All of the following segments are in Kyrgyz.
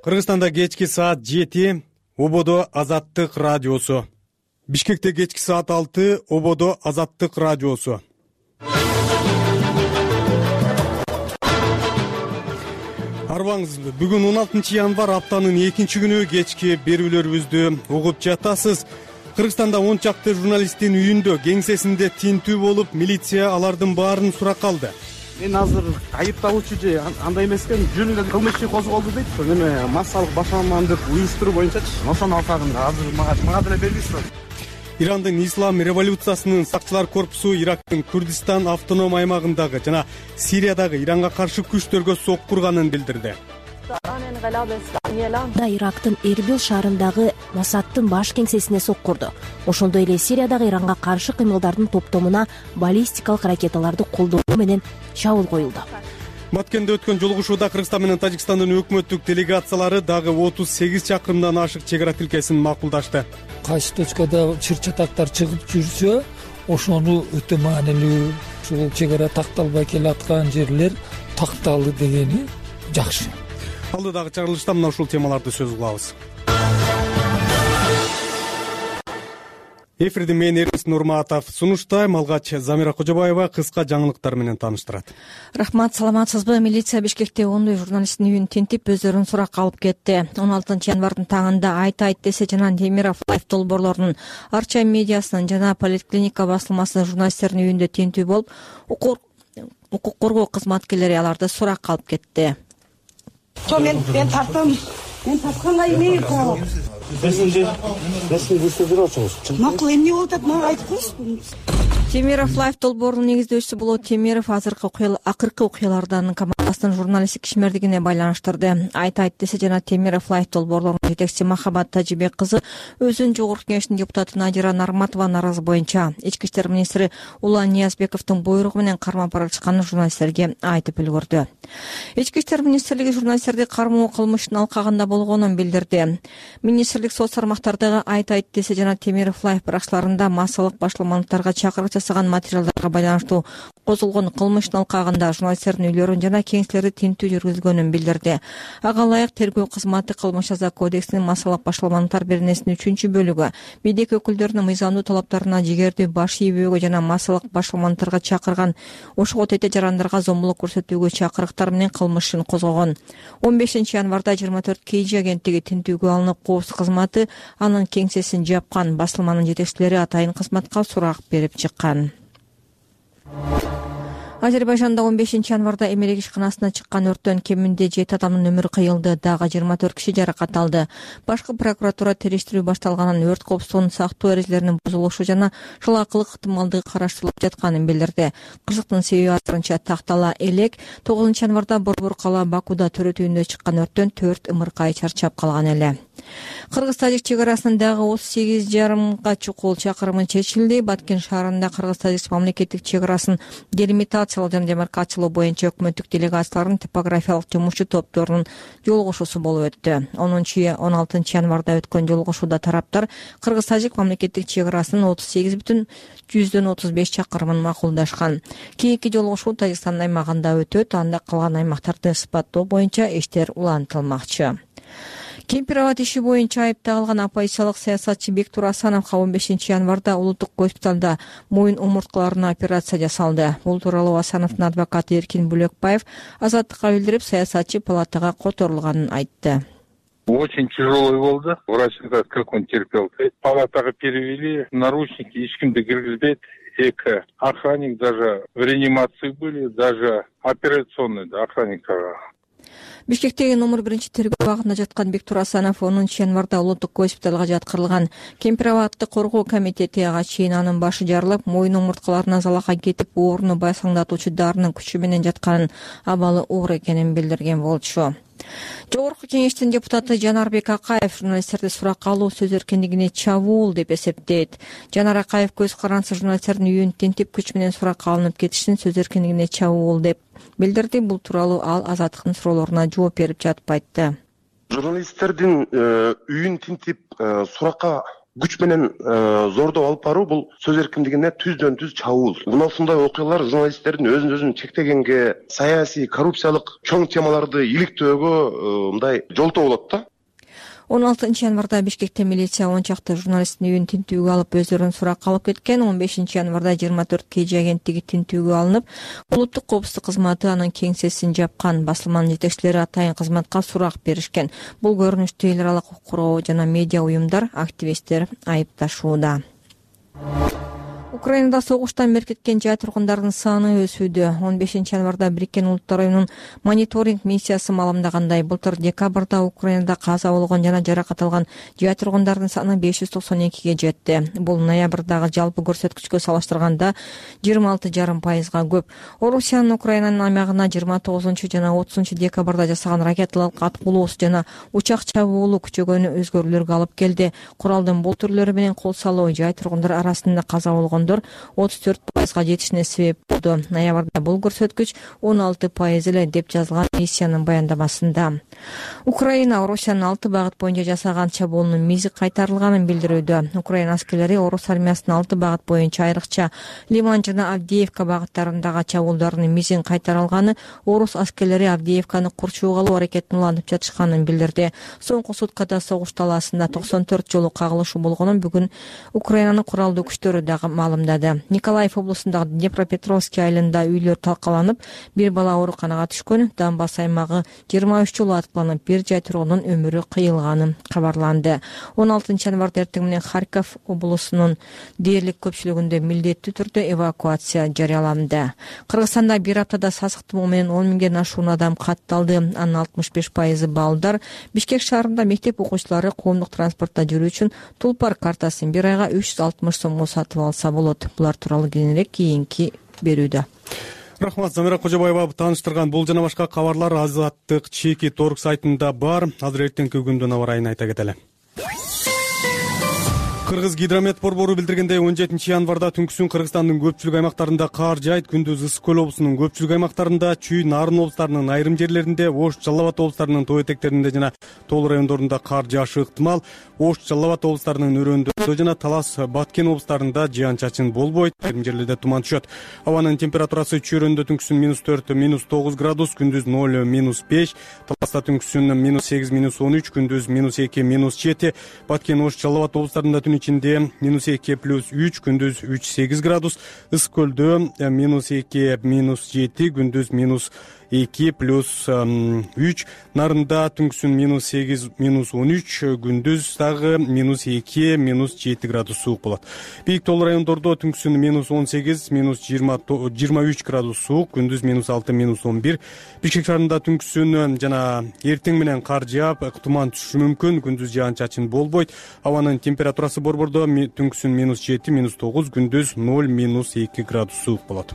Кыргызстанда кечки саат 7, Ободо Азаттык радиосу. Бишкекте кечки саат 6, Ободо Азаттык радиосу. Арбаңыз, бүгүн 16 январ аптанын 2-күнү кечки берүүлөрүбүздү угуп жатасыз. Кыргызстанда 10 чакты журналисттин үйүндө, кеңсесинде тинтүү болуп, милиция алардын баарын суракка алды. Мен азыр айыпталуучу же андай эмес экен, жөн эле кылмыш иши козголду дейт. Эме массалык башаламандык уюштуруу боюнча ошонун алкагында азыр мага деле белгисиз. Ирандын ислам революциясынын сакчылар корпусу Ирактын Курдистан автоном аймагындагы жана Сириядагы Иранга каршы күчтөргө соккурганын билдирди. Ирактын Эрбил шаарындагы Масадтын баш кеңсесине соккурду. Ошондой эле Сириядагы Иранга каршы кыймылдардын топтомуна баллистикалык ракеталарды колдонуу менен чабуул коюлду. Баткенде өткөн жолугушууда Кыргызстан менен Тажикстандын өкмөттүк делегациялары дагы 38 чакырымдан ашык чек ара тилкесин макулдашты. Кайсы точкада чыр-чатактар чыгып жүрсө, ошону өтө маанилүү, ушул чек ара такталбай келаткан жерлер такталды дегени жакшы. Алдыдагы чыгарылышта мына ушул темаларды сөз кылабыз. Эфирди мен Эрис Нурматов сунуштайм. Алгач Замира Кожобаева кыска жаңылыктар менен тааныштырат. Рахмат, саламатсызбы? Милиция Бишкекте ондой журналисттин үйүн тинтип, өздөрүн суракка алып кетти. 16 январдын таңында Айт десе жана Темиров Лайф долбоорлорунун Арча медиасынын жана Поликлиника басылмасынын журналисттердин үйүндө тинтүү болуп, укук коргоо кызматкерлери аларды суракка алып кетти. Мен тартканга эмне кылабы? Макул эмне болуп атат, мага айтып коесузбу? Темиров Лайф долбоорунун негиздөөчүсү Болот Темиров акыркы окуялардан командасынын журналисттик ишмердигине байланыштырды. Айт десе жана Темиров Лайф долбоорлорунун жетекчиси Махабат Тажибек кызы өзүнүн жогорку кеңештин депутаты Надира Нарматованын арызы боюнча ички иштер министри Улан Ниязбековдун буйругу менен кармап баратышканын журналисттерге айтып үлгүрдү. Ички иштер министрлиги журналисттерди кармоо кылмыштын алкагында болгонун билдирди. Министрлик соц тармактардагы Айт десе жана Темиров Лайф баракчаларында массалык башаламандыктарга чакырык жасаган материалдарга байланыштуу козулгон кылмыштын алкагында журналисттердин үйлөрүн жана кеңселерди тинтүү жүргүзгөнүн билдирди. Ага ылайык тергөө кызматы Кылмыш жаза кодексинин массалык башаламандыктар беренесинин 3-бөлүгү бийлик өкүлдөрүнүн мыйзамдуу талаптарына, жигерди баш ийбөөгө жана массалык башаламандыктарга чакырган ошого тете жарандарга зомбулук көрсөтүүгө чакырыктар менен кылмыш ишин козгогон. 15 январда 24 KG агенттиги тинтүүгө алынып, коопсуздук кызматы анын кеңсесин жапкан. Басылманын жетекчилери атайын кызматка сурак берип чыккан. Азербайжанда 15 январда эмерек ишканасына чыккан өрттөн кеминде 7 адамдын өмүрү кыйылды, дагы 24 киши жаракат алды. Башкы прокуратура териштирүү башталганын, өрт коопсуздугун сактоо эрежелеринин бузулушу жана жалакылык ыктымалдыгы караштырылып жатканын билдирди. Кырсыктын себеби азырынча тактала элек. 9 январда Борбор кала Бакуда төрөтүүндө чыккан өрттөн 4 ымыркай чарчап калган эле. Кыргыз-тажик чек арасынын дагы 38,5 чукул чакырымы чечилди. Баткен шаарында Кыргыз-тажик мамлекеттик чек арасын делимитациялоо жана демаркациялоо боюнча өкмөттүк делегациялардын топографиялык жумушчу топторунун жолугушуусу болуп өттү. 16 январда өткөн жолугушууда тараптар Кыргыз-тажик мамлекеттик чек арасынын 38,35 чакырымын макулдашкан. Кийинки жолугушуу Тажикстан аймагында өтөт. Анда калган аймактарды сыпаттоо боюнча иштер улантылмакчы. Кемпироват иши боюнча айыпталган оппозициялык саясатчы Бектур Асановго 15 январда улуттук госпиталда моюн омурткаларына операция жасалды. Бул тууралуу Асановдун адвокаты Эркин Булекбаев Азаттыкка билдирип, саясатчы палатага которулганын айтты. Очень тяжелый болду. Врач сказал, как он терпел. Палатага перевели, наручники, ишкимди киргизбейт. Эко охранник даже в реанимации были, даже операционный охранниктар. Бишкектеги номер 1 тергөө абагында жаткан Бектур Асанов 10 январда улуттук госпиталга жаткырылган. Кемпироватты коргоо комитети ага чейин анын башы жарылып, моюн омурткаларына залака кетип, оорууну байсаңдатуучу дарынын күчү менен жатканын, абалы оор экенин билдирген болчу. Жогорку кеңештин депутаты Жанарбек Акаев журналисттерди суракка алуу сөз эркиндигине чабуул деп эсептейт. Жанар Акаев көз карансыз журналисттердин үйүн тинтип, күч менен суракка алынып кетишин сөз эркиндигине чабуул деп билдирди. Бул тууралуу ал Азаттыктын суроолоруна жооп берип жатып айтты. Журналисттердин үйүн тинтип суракка күч менен зордоп алып баруу бул сөз эркиндигине түздөн түз чабуул. Мына ушундай окуялар журналисттердин өзүн чектегенге, саясий, коррупциялык чоң темаларды иликтөөгө мындай жолтоо болот да. 16 январда Бишкекте милиция 10 чакты журналисттин үйүн тинтүүгө алып өздөрүн суракка алып кеткен. 15 январда 24 KG агенттиги тинтүүгө алынып, улуттук коопсуздук кызматы анын кеңсесин жапкан. Басылманын жетекчилери атайын кызматка сурак беришкен. Бул көрүнүштү эл аралык укук коргоо жана медиа уюмдар, активисттер айыпташууда. Украинада согуштан меркеткен жай тургундардын саны өсүүдө. 15 январда Бириккен Улуттар уюмунун мониторинг миссиясы маалымдагандай, былтыр декабрда Украинада каза болгон жана жаракат алган жай тургундардын саны 592ге жетти. Бул ноябрдагы жалпы көрсөткүчкө салыштырганда 26,5%га көп. Орусиянын Украинанын аймагына 29 жана 30 декабрда жасаган ракеталык аткулоосу жана учак чабуулу күчөгөнү өзгөрүүлөргө алып келди. Куралдын бул түрлөрү менен кол салуу жай тургундар арасында каза болгон 34%га жетишине себеп болду. Ноябрда бул көрсөткүч 16% эле деп жазылган миссиянын баяндамасында. Украина Орусиянын 6 багыт боюнча жасаган чабуулунун мизи кайтарылганын билдирүүдө. Украина аскерлери Орус армиясынын 6 багыт боюнча айрыкча Лиман жана Авдеевка багыттарындагы чабуулдарынын мизин кайтарылганы, Орус аскерлери Авдеевканы курчууга алуу аракетин улантып жатышканын билдирди. Соңку суткада согуш талаасында 94 жолу кагылышуу болгонун бүгүн Украинанын куралдуу күчтөрү дагы маалымдады. Николаев облусундагы Днепропетровский айылында үйлөр талкаланып, бир бала ооруканага түшкөн. Донбасс аймагы 23 жолу аткыланып, бир жай тургундун өмүрү кыйылганы кабарланды. 16 январда эртең менен Харьков облусунун дээрлик көпчүлүгүндө милдеттүү түрдө эвакуация жарыяланды. Кыргызстанда бир аптада сасык тумоо менен 10 миңден ашуун адам катталды. Анын 65% балдар. Бишкек шаарында мектеп окуучулары коомдук транспортто жүрүү үчүн Тулпар картасын бир айга 360 сомго сатып алса болот. Булар тууралуу кийинирээк кийинки берүүдө. Рахмат, Замира Кожобаева тааныштырган бул жана башка кабарлар Азаттык чеки торг сайтында бар. Азыр эртеңки күндүн аба ырайын айта кетели. Кыргыз гидромет борбору билдиргендей, 17 январда түнкүсүн Кыргызстандын көпчүлүк аймактарында кар жаайт, күндүз Ысык көл облусунун көпчүлүк аймактарында, Чүй, Нарын облустарынын айрым жерлеринде, Ош, Жалал Абад облустарынын тоо этектеринде жана тоо райондорунда кар жаашы ыктымал. Ош, Жалал Абад облустарынын өрөөндөрүндө жана Талас, Баткен облустарында жаан-чачын болбойт, айрым жерлерде туман түшөт. Абанын температурасы Чүй өрөөндө түнкүсүн -4, -9 градус, күндүз 0, -5, Таласта түнкүсүн -8, -13, күндүз -2, -7, Баткен, Ош, Жалал Абад облустарында түн ичинде -2 +3, күндүз 3-8 градус, Ысык көлдө -2, -7, күндүз -2 +3, Нарында түнкүсүн -8, -13, күндүз дагы -2, -7 градус суук болот. Бийик тол райондордо түнкүсүн -18, -23 градус суук, күндүз -6, -11. Бишкек шаарында түнкүсүн жана эртең менен кар жаап, туман түшүшү мүмкүн, күндүз жаан-чачын болбойт. Абанын температурасы борбордо түнкүсүн -7, -9, күндүз 0, -2 градус суук болот.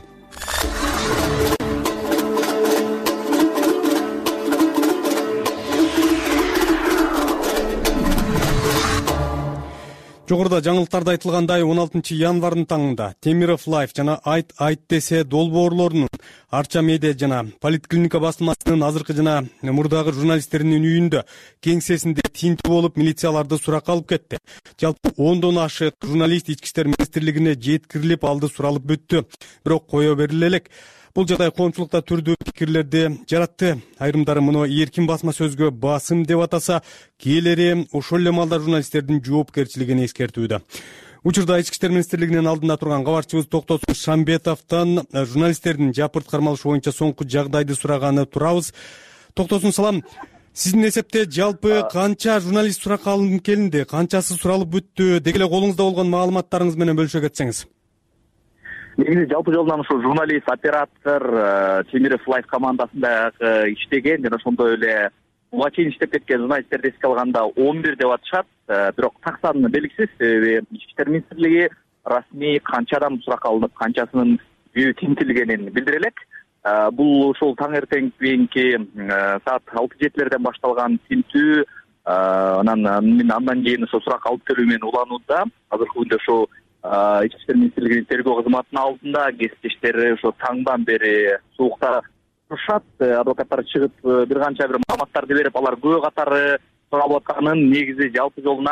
Жогоруда жаңылыктарда айтылгандай, 16 январдын таңында Темиров Лайф жана Айт десе долбоорлорунун Арча медиа жана Политклиника басылмасынын азыркы жана мурдагы журналисттеринин үйүндө кеңсесинде тинтүү болуп, милицияларды суракка алып кетти. Жалпы 10дон ашык журналист Ички иштер министрлигине жеткирилип, алды суралып бүттү, бирок кое бериле элек. Бул жагдай коомчулукта түрдүү пикирлерди жаратты. Айрымдары муну эркин басма сөзгө басым деп атаса, кээдеleri ошол эле маалда журналисттердин жоопкерчилигин эскертүүдө. Учурда Ички иштер министрлигинин алдында турган кабарчыбыз Токтосун Шамбетовдон журналисттердин жапырт кармалышы боюнча соңку жагдайды сураганы турабыз. Токтосун, салам. Сиздин эсепте жалпы канча журналист суракка алынып келинди, канчасы суралып бүттү, деги эле колуңузда болгон маалыматтарыңыз менен бөлүшө кетсеңиз. Негизи жалпы жолдон ушул журналист, оператор, Темиров Лайф командасында иштеген жана ошондой эле буга чейин иштеп кеткен журналисттерди эске алганда 11 деп атышат. Бирок так саны белгисиз. Ички иштер министрлиги расмий канча адам суракка алынып, канчасынын үйү тинтилгенин билдире элек. Бул ушул таң эртеңки саат 6-7лерден башталган тинтүү, андан кийин ошо суракка алып келүү менен уланууда. Азыркы күндө ошо Ички иштер министрлигинин тергөө кызматынын алдында кесиптештери ошо таңдан бери суукта турушат. Адвокаттар чыгып бир канча бир маалыматтарды берип, алар күбө катары суралып атканын, негизи жалпы жолунан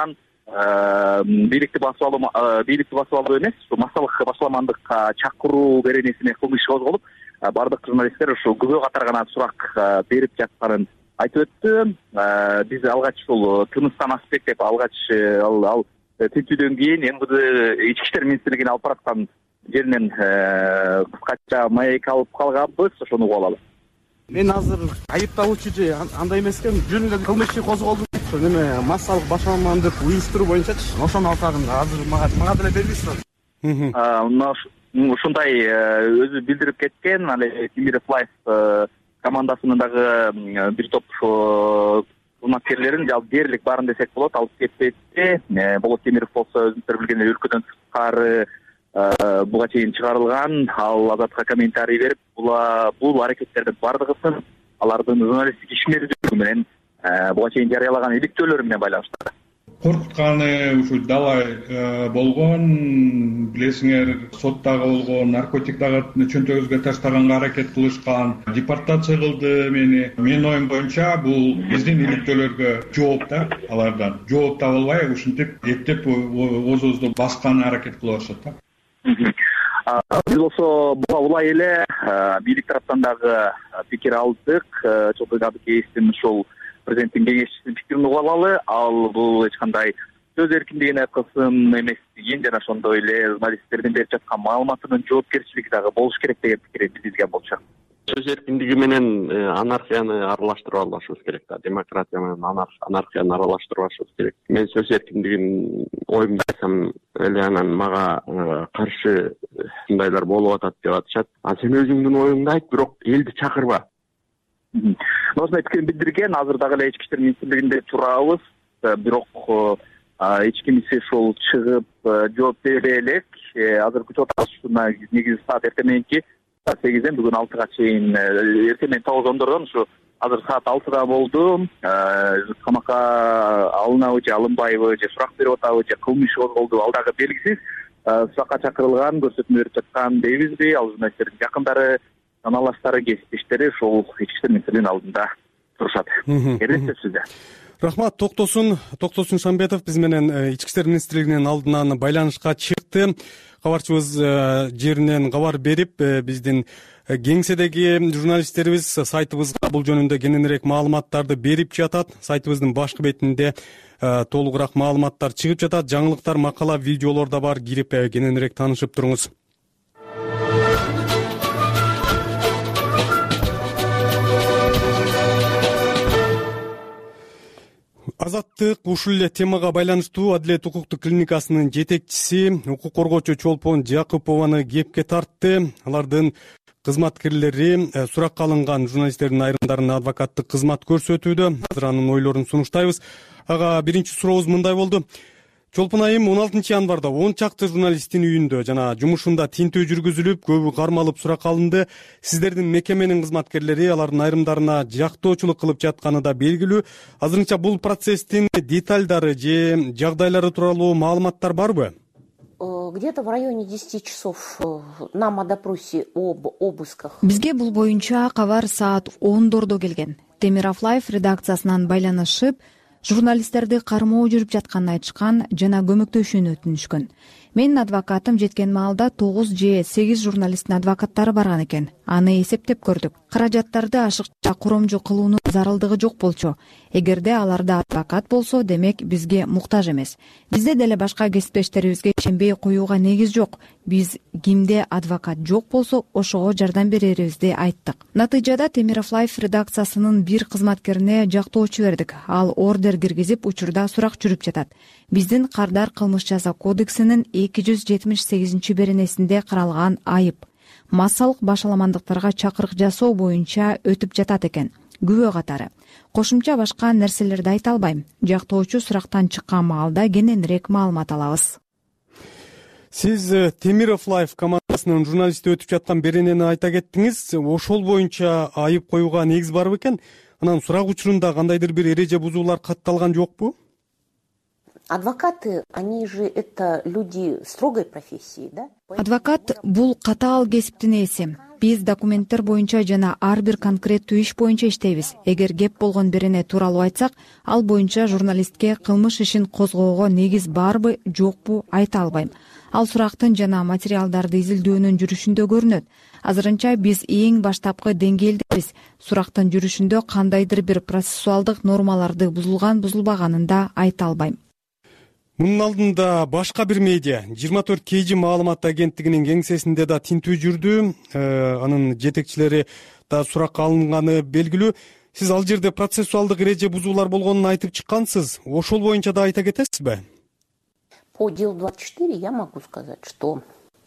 бийликти басып алуу эмес, ушу массалык башаламандыкка чакыруу беренесине кылмыш иш козголуп, баардык журналисттер ушул күбө катары гана сурак берип жатканын айтып өттү. Биз алгач ушул тыныстан аспект деп алгач ал тинтүүдөн кийин МВД ички иштер министрлигине алып бараткан жеринен кыскача маек алып калганбыз, ошону угуп алалы. Мен азыр айыпталуучу же андай эмес экен, жөн эле кылмыш иши козголду дейт. Неме массалык башаламандык уюштуруу боюнчачы. Ошону алсагын азыр мага деле белгисиз. Ушундай өзү билдирип кеткен, али Темиров Лайф командасынын дагы бир топ кызматкерлерин жалпы дээрлик баарын десек болот, алып кетпейти. Болот Темиров болсо өзүңүздөр билгендей өлкөдөн тышкары буга чейин чыгарылган, ал Азатка комментарий берип, бул аракеттердин баардыгысын алардын журналисттик ишмердүүлүгү менен буга чейин жарыялаган иликтөөлөрү менен байланыштырды. Коркутканы ушул дала болгон, билесиңер, соттагы болгон, наркотик дагы чөнтөгүбүзгө таштаганга аракет кылышкан, депортация кылды мени. Менин оюм боюнча бул биздин иликтөөлөргө жооп да, алардан жооп таба албай ушинтип эптеп өзүбүздү басканга аракет кылып атышат да. Биз болсо буга улай эле бийлик тараптан дагы пикир алдык. Чолпон Абдыкеевдин ушул президенттин кеңешчисинин пикирин угуп алалы. Ал бул эч кандай сөз эркиндигине кысым эместигин жана ошондой эле журналисттердин берип жаткан маалыматынын жоопкерчилиги дагы болуш керек деген пикирин билдирген болчу. Сөз эркиндиги менен анархияны аралаштырып албашыбыз керек да. Демократия менен анархияны аралаштырбашыбыз керек. Мен сөз эркиндигин оюмду айтсам эле анан мага каршы мындайлар болуп атат деп атышат. Сен өзүңдүн оюңду айт, бирок элди чакырба. Ошондой пикирин билдирген. Азыр дагы эле ички иштер министрлигинде турабыз. Бирок эч кимиси ушул чыгып жооп бере элек. Азыр күтүп атабыз. Негизи саат эртең мененки 8ден бүгүн 6га чейин, эртең менен 9-10дордон ушу азыр саат 6да болду. Камакка алынабы же алынбайбы, же сурак берип атабы, же кылмыш козголду, ал дагы белгисиз. Суракка чакырылган, көрсөтмө берип жаткан дейбизби? Ал журналисттердин жакындары, аналаштары, кесиптештери ушул ички иштер министрлигинин алдында турушат. Эрдестер сизде. Рахмат. Токтосун Шамбетов биз менен ички иштер министрлигинин алдынан байланышка чыкты. Кабарчыбыз жеринен кабар берип, биздин кеңседеги журналисттерибиз сайтыбызга бул жөнүндө кененирээк маалыматтарды берип жатат. Сайтыбыздын башкы бетинде толугураак маалыматтар чыгып жатат. Жаңылыктар, макала, видеолор да бар. Кирип кененирээк таанышып туруңуз. Азаттык ушул эле темага байланыштуу Адилет укуктук клиникасынын жетекчиси укук коргоочу Чолпон Жакыпованы кепке тартты. Алардын кызматкерлери суракка алынган журналисттердин айрымдарына адвокаттык кызмат көрсөтүүдө. Азыр анын ойлорун сунуштайбыз. Ага биринчи сурообуз мындай болду. Чолпон айым 16 январда 10 чакты журналисттин үйүндө жана жумушунда тинтүү жүргүзүлүп, көбү кармалып суракка алынды. Сиздердин мекеменин кызматкерлери алардын айрымдарына жактоочулук кылып жатканы да белгилүү. Азырынча бул процесстин детальдары же жагдайлары тууралуу маалыматтар барбы? Где-то в районе 10 часов нам о допросе об обысках. Бизге бул боюнча кабар саат 10дордо келген. Темиров Лайф редакциясынан байланышып, журналисттерди кармоо жүрүп жатканын айтышкан жана көмөктөшүүнү өтүнүшкөн. Менин адвокатым жеткен маалда 9 же 8 журналисттин адвокаттары барган экен. Аны эсептеп көрдүк. Каражаттарды ашыкча куромжу кылуунун зарылдыгы жок болчу. Эгерде аларда адвокат болсо, демек бизге муктаж эмес. Бизде деле башка кесиптештерибизге ишенбей коюуга негиз жок. Биз кимде адвокат жок болсо, ошого жардам берерибизди айттык. Натыйжада Темиров Лайф редакциясынын бир кызматкерине жактоочу бердик. Ал ордер киргизип, учурда сурак жүрүп жатат. Биздин Кардар кылмыш жаза кодексинин 278 беренесинде каралган айып массалык башаламандыктарга чакырык жасоо боюнча өтүп жатат экен. Күбө катары. Кошумча башка нерселерди айта албайм. Жактоочу сурактан чыккан маалда кененирээк маалымат алабыз. Сиз Темиров Лайф командасынын журналисти өтүп жаткан беренени айта кеттиңиз. Ошол боюнча айып коюуга негиз барбы экен? Анан сурак учурунда кандайдыр бир эреже бузуулар катталган жокпу? Адвокаты, они же это люди строгой профессии, да? Адвокат бул катаал кесиптин ээси. Биз документтер боюнча жана ар бир конкреттүү иш боюнча иштейбиз. Эгер кеп болгон бирине тууралуу айтсак, ал боюнча журналистке кылмыш ишин козгоого негиз барбы, жокпу айта албайм. Ал сурактын жана материалдарды изилдөөнүн жүрүшүндө көрүнөт. Азырынча биз эң баштапкы деңгээлдебиз. Сурактын жүрүшүндө кандайдыр бир процессуалдык нормаларды бузулганын да айта албайм. Мунун алдында башка бир медиа 24 KG маалымат агенттигинин кеңсесинде да тинтүү жүрдү. Анын жетекчилери да суракка алынганы белгилүү. Сиз ал жерде процессуалдык эреже бузуулар болгонун айтып чыккансыз. Ошол боюнча да айта кетесизби? По делу 24 я могу сказать, что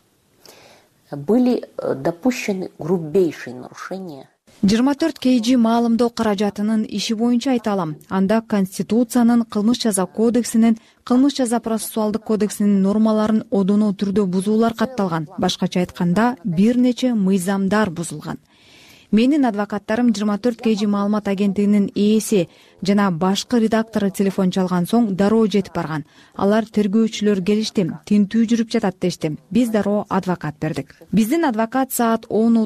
были допущены грубейшие нарушения. 24 KG маалымдоо каражатынын иши боюнча айта алам. Анда Конституциянын, Кылмыш жаза кодексинин, Кылмыш жаза процессуалдык кодексинин нормаларын одоно түрдө бузуулар катталган. Башкача айтканда, бир нече мыйзамдар бузулган. Менин адвокаттарым 24 KG маалымат агенттигинин ээси жана башкы редактору телефон чалган соң дароо жетип барган. Алар тергөөчүлөр келишти, тинтүү жүрүп жатат дешти. Биз дароо адвокат бердик. Биздин адвокат саат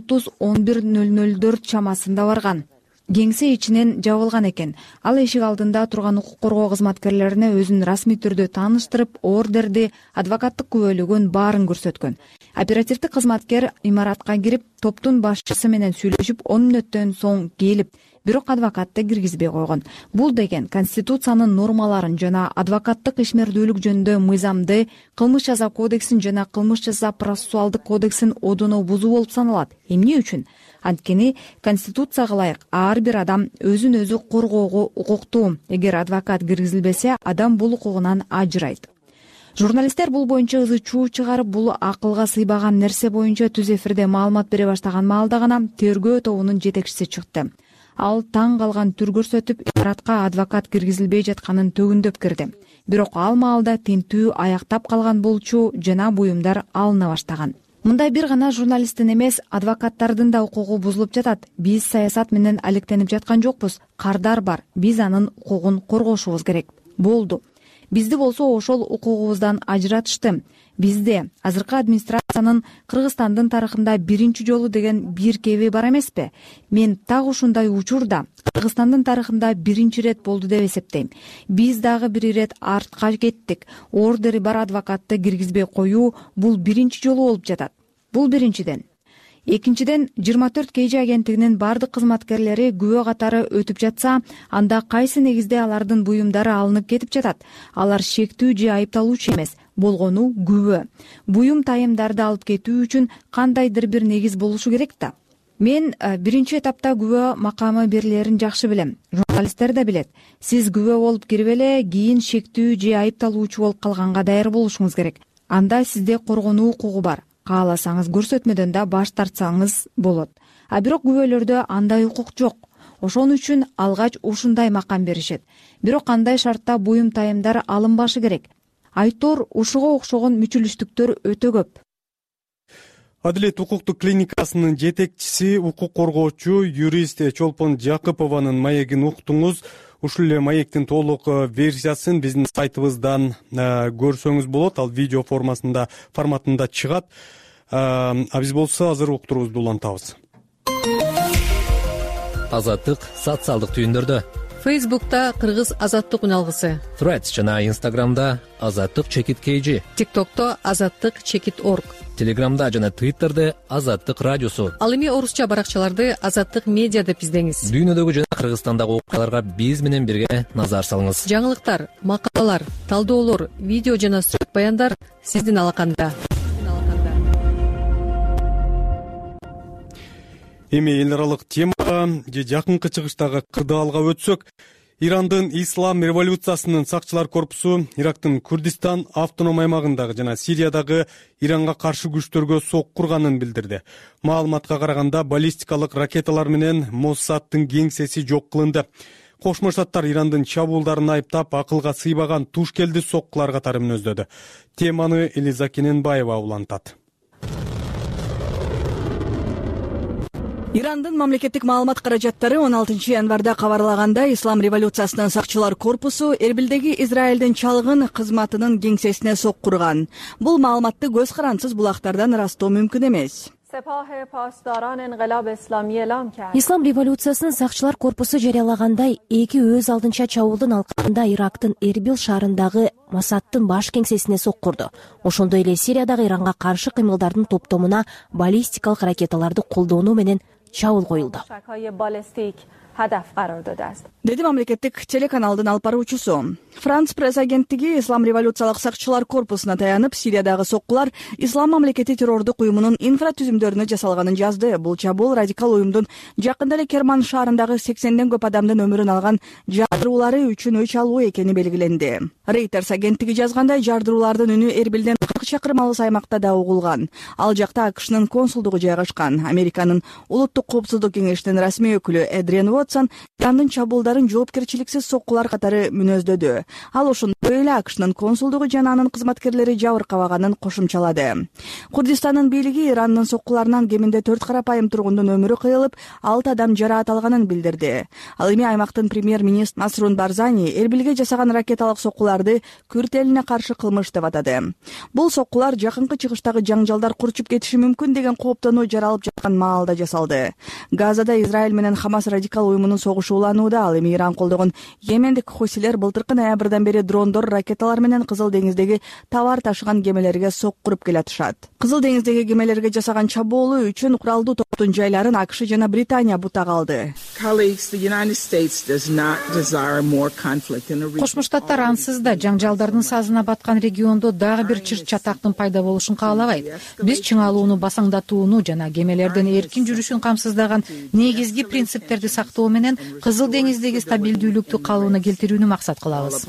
10:30-11:00 чамасында барган. Кеңсе ичинен жабылган экен. Ал эшик алдында турган укук коргоо кызматкерлерине өзүн расмий түрдө тааныштырып, ордерди, адвокаттык күбөлүгүн баарын көрсөткөн. Оперативдик кызматкер имаратка кирип, топтун башчысы менен сүйлөшүп, 10 мүнөттөн соң келип, бирок адвокатты киргизбей койгон. Бул деген Конституциянын нормаларын жана адвокаттык ишмердүүлүк жөнүндө мыйзамды, Кылмыш жаза кодексин жана Кылмыш жаза процессуалдык кодексин одоно бузуу болуп саналат. Эмне үчүн? Анткени Конституцияга ылайык ар бир адам өзүн өзү коргоого укуктуу. Эгер адвокат киргизилбесе, адам бул укугунан ажырайт. Журналисттер бул боюнча ызы чуу чыгарып, бул акылга сыйбаган нерсе боюнча түз эфирде маалымат бере баштаган маалда гана тергөө тобунун жетекчиси чыкты. Ал таң калган түр көрсөтүп, имаратка адвокат киргизилбей жатканын төгүндөп кирди. Бирок ал маалда тинтүү аяктап калган болчу жана буюмдар алына баштаган. Мындай бир гана журналисттин эмес, адвокаттардын да укугу бузулуп жатат. Биз саясат менен алектенип жаткан жокпуз. Кардар бар. Биз анын укугун коргошубуз керек. Болду. Бизди болсо ошол укугубуздан ажыратышты. Бизде азыркы администрациянын Кыргызстандын тарыхында биринчи жолу деген бир кеби бар эмеспи? Мен так ушундай учурда Кыргызстандын тарыхында биринчи ирет болду деп эсептейм. Биз дагы бир ирет артка кеттик. Ордери бар адвокатты киргизбей коюу бул биринчи жолу болуп жатат. Бул биринчиден. Экинчиден, 24 KG агенттигинин бардык кызматкерлери күбө катары өтүп жатса, анда кайсы негизде алардын буюмдары алынып кетип жатат? Алар шектүү же айыпталуучу эмес, болгону күбө. Буюм тайымдарды алып кетүү үчүн кандайдыр бир негиз болушу керек да. Мен биринчи этапта күбө макамы берилерин жакшы билем. Журналисттер да билет. Сиз күбө болуп кирип эле, кийин шектүү же айыпталуучу болуп калганга даяр болушуңуз керек. Анда сизде коргонуу укугу бар. Кааласаңыз көрсөтмөдөн да баш тартсаңыз болот. А бирок күбөлөрдө андай укук жок. Ошон үчүн алгач ушундай макам беришет. Бирок кандай шартта буюм тайымдар алынбашы керек? Айтор ушуга окшогон мүчүлүштүктөр өтө көп. Адилет укуктук клиникасынын жетекчиси, укук коргоочу, юрист Чолпон Жакыпованын маегин уктуңуз. Ушул эле маектин толук версиясын биздин сайтыбыздан көрсөңүз болот. Ал видео форматында чыгат. А биз болсо азыр уктуруубузду улантабыз. Азаттык социалдык түйүндөрдө. Фейсбукта Кыргыз азаттык үналгысы. Threads жана Инстаграмда азаттык чекит KG. ТикТокто азаттык чекит орг. Телеграмда жана Твиттерде азаттык радиосу. Ал эми орусча баракчаларды азаттык медиа деп издеңиз. Дүйнөдөгү жана Кыргызстандагы окуяларга биз менен бирге назар салыңыз. Жаңылыктар, макалалар, талдоолор, видео жана сүрөт баяндар сиздин алаканда. Эми эл аралык темага же жакынкы чыгыштагы кырдаалга өтсөк, Ирандын Ислам революциясынын сакчылар корпусу Ирактын Курдистан автоном аймагындагы жана Сириядагы Иранга каршы күчтөргө сок курганын билдирди. Маалыматка караганда баллистикалык ракеталар менен Моссадтын кеңсеси жок кылынды. Кошмо Штаттар Ирандын чабуулдарын айыптап, акылга сыйбаган туш келди соккулар катары мүнөздөдү. Теманы Элиза Кененбаева улантат. Ирандын мамлекеттик маалымат каражаттары 16 январда кабарлагандай, Ислам революциясынын сакчылар корпусу Эрбилдеги Израилдин чалгын кызматынын кеңсесине сок курган. Бул маалыматты көз карансыз булактардан ырастоо мүмкүн эмес. ислам революциясынын сакчылар корпусу жарыялагандай эки өз алдынча чабуулдун алкагында Ирактын Эрбил шаарындагы Масадтын баш кеңсесине соккурду. Ошондой эле Сириядагы Иранга каршы кыймылдардын топтомуна баллистикалык ракеталарды колдонуу менен чабуул коюлду, деди мамлекеттик телеканалдын алып баруучусу. Франц пресс агенттиги ислам революциялык сакчылар корпусуна таянып, Сириядагы соккулар ислам мамлекети террордук уюмунун инфратүзүмдөрүнө жасалганын жазды. Бул чабуул радикал уюмдун жакында эле Керман шаарындагы 80ден көп адамдын өмүрүн алган жардыруулары үчүн өч алуу экени белгиленди. Reuters агенттиги жазгандай, жардыруулардын үнү Эрбилден 40 чакырым алыс аймакта да угулган. Ал жакта АКШнын консулдугу жайгашкан. Американын улуттук коопсуздук кеңешинин расмий өкүлү Эдриан Уотсон Ирандын чабуулдарын жоопкерчиликсиз соккулар катары мүнөздөдү. Ал ошондой эле АКШнын консулдугу жана анын кызматкерлери жабыркабаганын кошумчалады. Курдистандын бийлиги Ирандын соккуларынан кеминде 4 карапайым тургундун өмүрү кыйылып, 6 адам жараат алганын билдирди. Ал эми аймактын премьер-министр Насрун Барзани Эрбилге жасаган ракеталык соккуларды Күрд элине каршы кылмыш деп атады. Бул соккулар жакынкы чыгыштагы жаңжалдар курчуп кетиши мүмкүн деген кооптонуу жаралып жаткан маалда жасалды. Газада Израиль менен Хамас радикал уюмунун согушу уланууда. Ал эми Иран колдогон Йемендик хусилер былтыркы ноябрдан бери дрондор, ракеталар менен Кызыл деңиздеги товар ташыган кемелерге соккуруп келатышат. Кызыл деңиздеги кемелерге жасаган чабуулу үчүн куралдуу топтун жайларын АКШ жана Британия бутак алды. Кошмо Штаттар ансыз да жаңжалдардын сазына баткан региондо дагы бир чыр чатактын пайда болушун каалабайт. Биз чыңалууну басаңдатууну жана кемелердин эркин жүрүшүн камсыздаган негизги принциптерди сактоо менен Кызыл деңиздеги стабилдүүлүктү калыбына келтирүүнү максат кылабыз.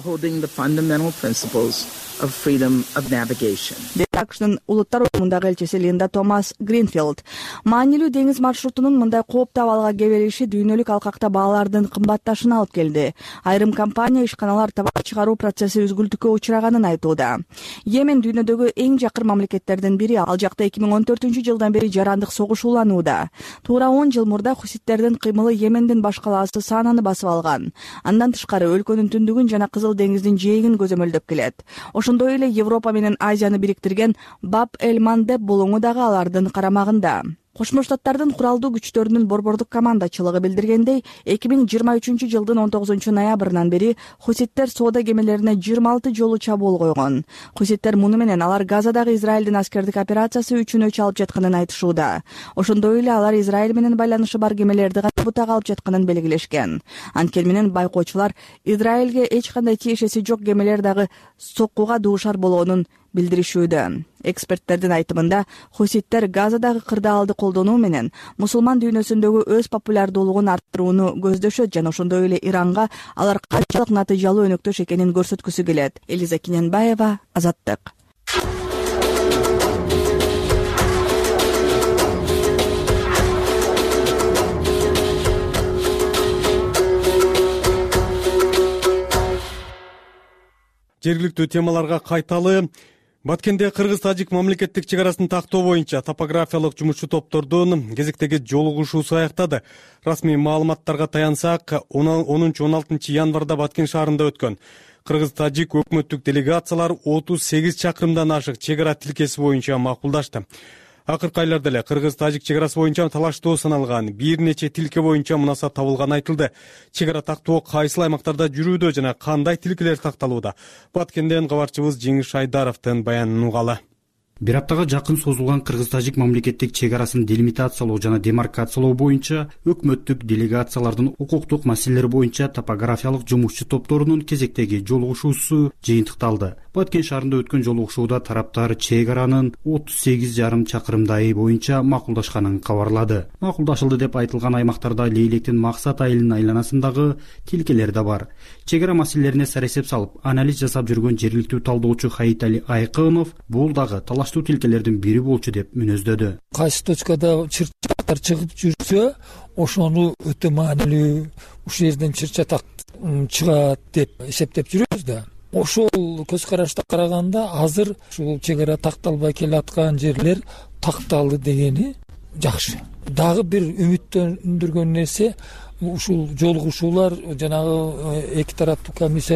АКШнын улуттар уюмундагы элчиси Линда Томас Гринфилд маанилүү деңиз маршрутунун мындай кооптуу абалга кебелиши дүйнөлүк алкакта баалардын кымбатташына алып келди. Айрым компания ишканалар товар чыгаруу процесси үзгүлтүккө учураганын айтууда. Йемен дүйнөдөгү эң жакыр мамлекеттердин бири. Ал жакта 2014-жылдан бери жарандык согуш уланууда. Туура 10 жыл мурда хуситтердин кыймылы Йемендин баш калаасы Сананы басып алган. Андан тышкары өлкөнүн түндүгүн жана Кызыл деңиздин жээгин көзөмөлдөп келет. Ошондой эле Европа менен Азияны бириктирген Баб-эль-Мандеб булуңу дагы алардын карамагында. Кошмо Штаттардын куралдуу күчтөрүнүн борбордук командачылыгы билдиргендей, 2023-жылдын 19-ноябрынан бери хуситтер соода кемелерине 26 жолу чабуул койгон. Хуситтер муну менен алар Газадагы Израилдин аскердик операциясы үчүн өч алып жатканын айтышууда. Ошондой эле алар Израиль менен байланышы бар кемелерди гана бутак алып жатканын белгилешкен. Анткени менен байкоочулар Израилге эч кандай тиешеси жок кемелер дагы соккуга дуушар болгонун билдиришүүдө. Эксперттердин айтымында, хуситтер Газадагы кырдаалды колдонуу менен мусулман дүйнөсүндөгү өз популярдуулугун арттырууну көздөшөт жана ошондой эле Иранга алар канчалык натыйжалуу өнөктөш экенин көрсөткүсү келет. Элиза Киненбаева, Азаттык. Жергиликтүү темаларга кайталы. Баткенде кыргыз-тажик мамлекеттик чек арасын тактоо боюнча топографиялык жумушчу топтордун кезектеги жолугушуусу аяктады. Расмий маалыматтарга таянсак, 10-16 январда Баткен шаарында өткөн кыргыз-тажик өкмөттүк делегациялар 38 чакырымдан ашык чек ара тилкеси боюнча макулдашты. Акыркы айларда эле кыргыз-тажик чек арасы боюнча талаштуу саналган бир нече тилке боюнча мунасат табылганы айтылды. Чек ара тактоо кайсыл аймактарда жүрүүдө жана кандай тилкелер такталууда? Баткенден кабарчыбыз Жеңиш Айдаровдун баянын угалы. Бир аптага жакын созулган кыргыз-тажик мамлекеттик чек арасын делимитациялоо жана демаркациялоо боюнча өкмөттүк делегациялардын укуктук маселелер боюнча топографиялык жумушчу топторунун кезектеги жолугушуусу жыйынтыкталды. Баткен шаарында өткөн жолугушууда тараптар чек аранын 38,5 чакырымдайы боюнча макулдашканын кабарлады. Макулдашылды деп айтылган аймактарда Лейлектин Максат айылынын айланасындагы тилкелер да бар. Чек ара маселелерине саресеп салып, анализ жасап жүргөн жергиликтүү талдоочу Хаитали Айкынов бул дагы талаштуу тилкелердин бири болчу деп мүнөздөдү. Кайсы точкада чыр-чатактар чыгып жүрсө, ошону өтө маанилүү, ушул жерден чыр-чатак чыгат деп эсептеп жүрөбүз да. Ошол көз карашта караганда азыр ушул чек ара такталбай келаткан жерлер такталды дегени жакшы. Дагы бир үмүттөндүргөн нерсе ушул жолугушуулар жанагы эки тараптуу комиссия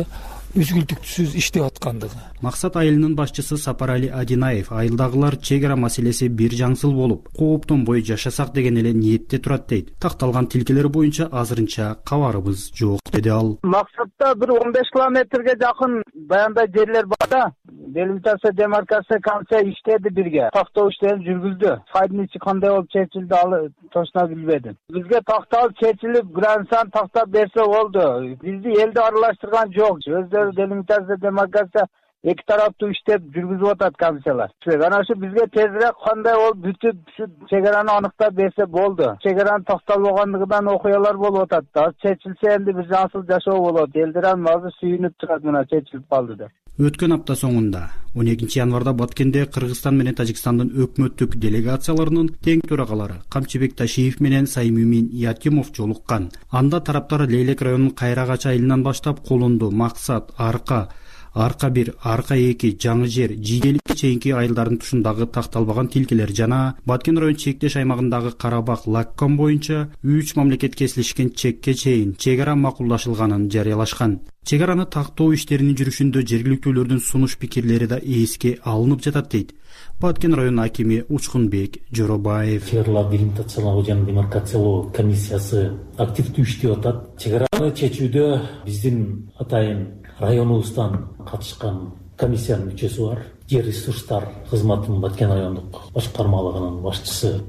үзгүлтүксүз иштеп аткандыгы. Максат айылынын башчысы Сапарали Адинаев айылдагылар чек ара маселеси бир жаңсыл болуп, кооптонбой жашасак деген эле ниетте турат дейт. Такталган тилкелер боюнча азырынча кабарыбыз жок деди ал. Максатта бир 15 километрге жакын баяндай жерлер бар да. Делимитация, демаркация комиссия иштеди бирге. Тактоо иштерин жүргүздү. Файдын ичи кандай болуп чечилди ал точно билбедим. Бизге такталып чечилип, грансан тактап берсе болду. Бизди элди аралаштырган жок. Өздөрү делимитация, демаркация эки тараптуу иштеп жүргүзүп атат комиссиялар. Анан ушу бизге тезирээк кандай болуп бүтүп чек араны аныктап берсе болду. Чек аранын такталбагандыгынан окуялар болуп атат да. Чечилсе энди бир жаңсыл жашоо болот. Элдер азыр сүйүнүп турат, мына чечилип калды деп. Өткөн апта соңунда 12 январда Баткенде Кыргызстан менен Тажикстандын өкмөттүк делегацияларынын тең төрагалары Камчыбек Ташиев менен Саймюмин Якимов жолуккан. Анда тараптар Лейлек районунун Кайрагач айылынан баштап Колунду, Максат, Арка 1, Арка 2, Жаңы жер, Жиделикке чейинки айылдардын тушундагы такталбаган тилкелер жана Баткен район чектеш аймагындагы Карабак, Лаккан боюнча 3 мамлекет кесилишкен чекке чейин чек ара макулдашылганын жарыялашкан. Чек араны тактоо иштеринин жүрүшүндө жергиликтүүлөрдүн сунуш пикирлери да эске алынып жатат дейт Баткен район акими Учкунбек Жоробаев. Чек араларды делимитациялоо жана демаркациялоо комиссиясы активдүү иштеп атат. Чек араны чечүүдө биздин атайын районубуздан катышкан комиссиянын мүчөсү бар. Жер ресурстар кызматынын Баткен райондук башкармалыгынын башчысы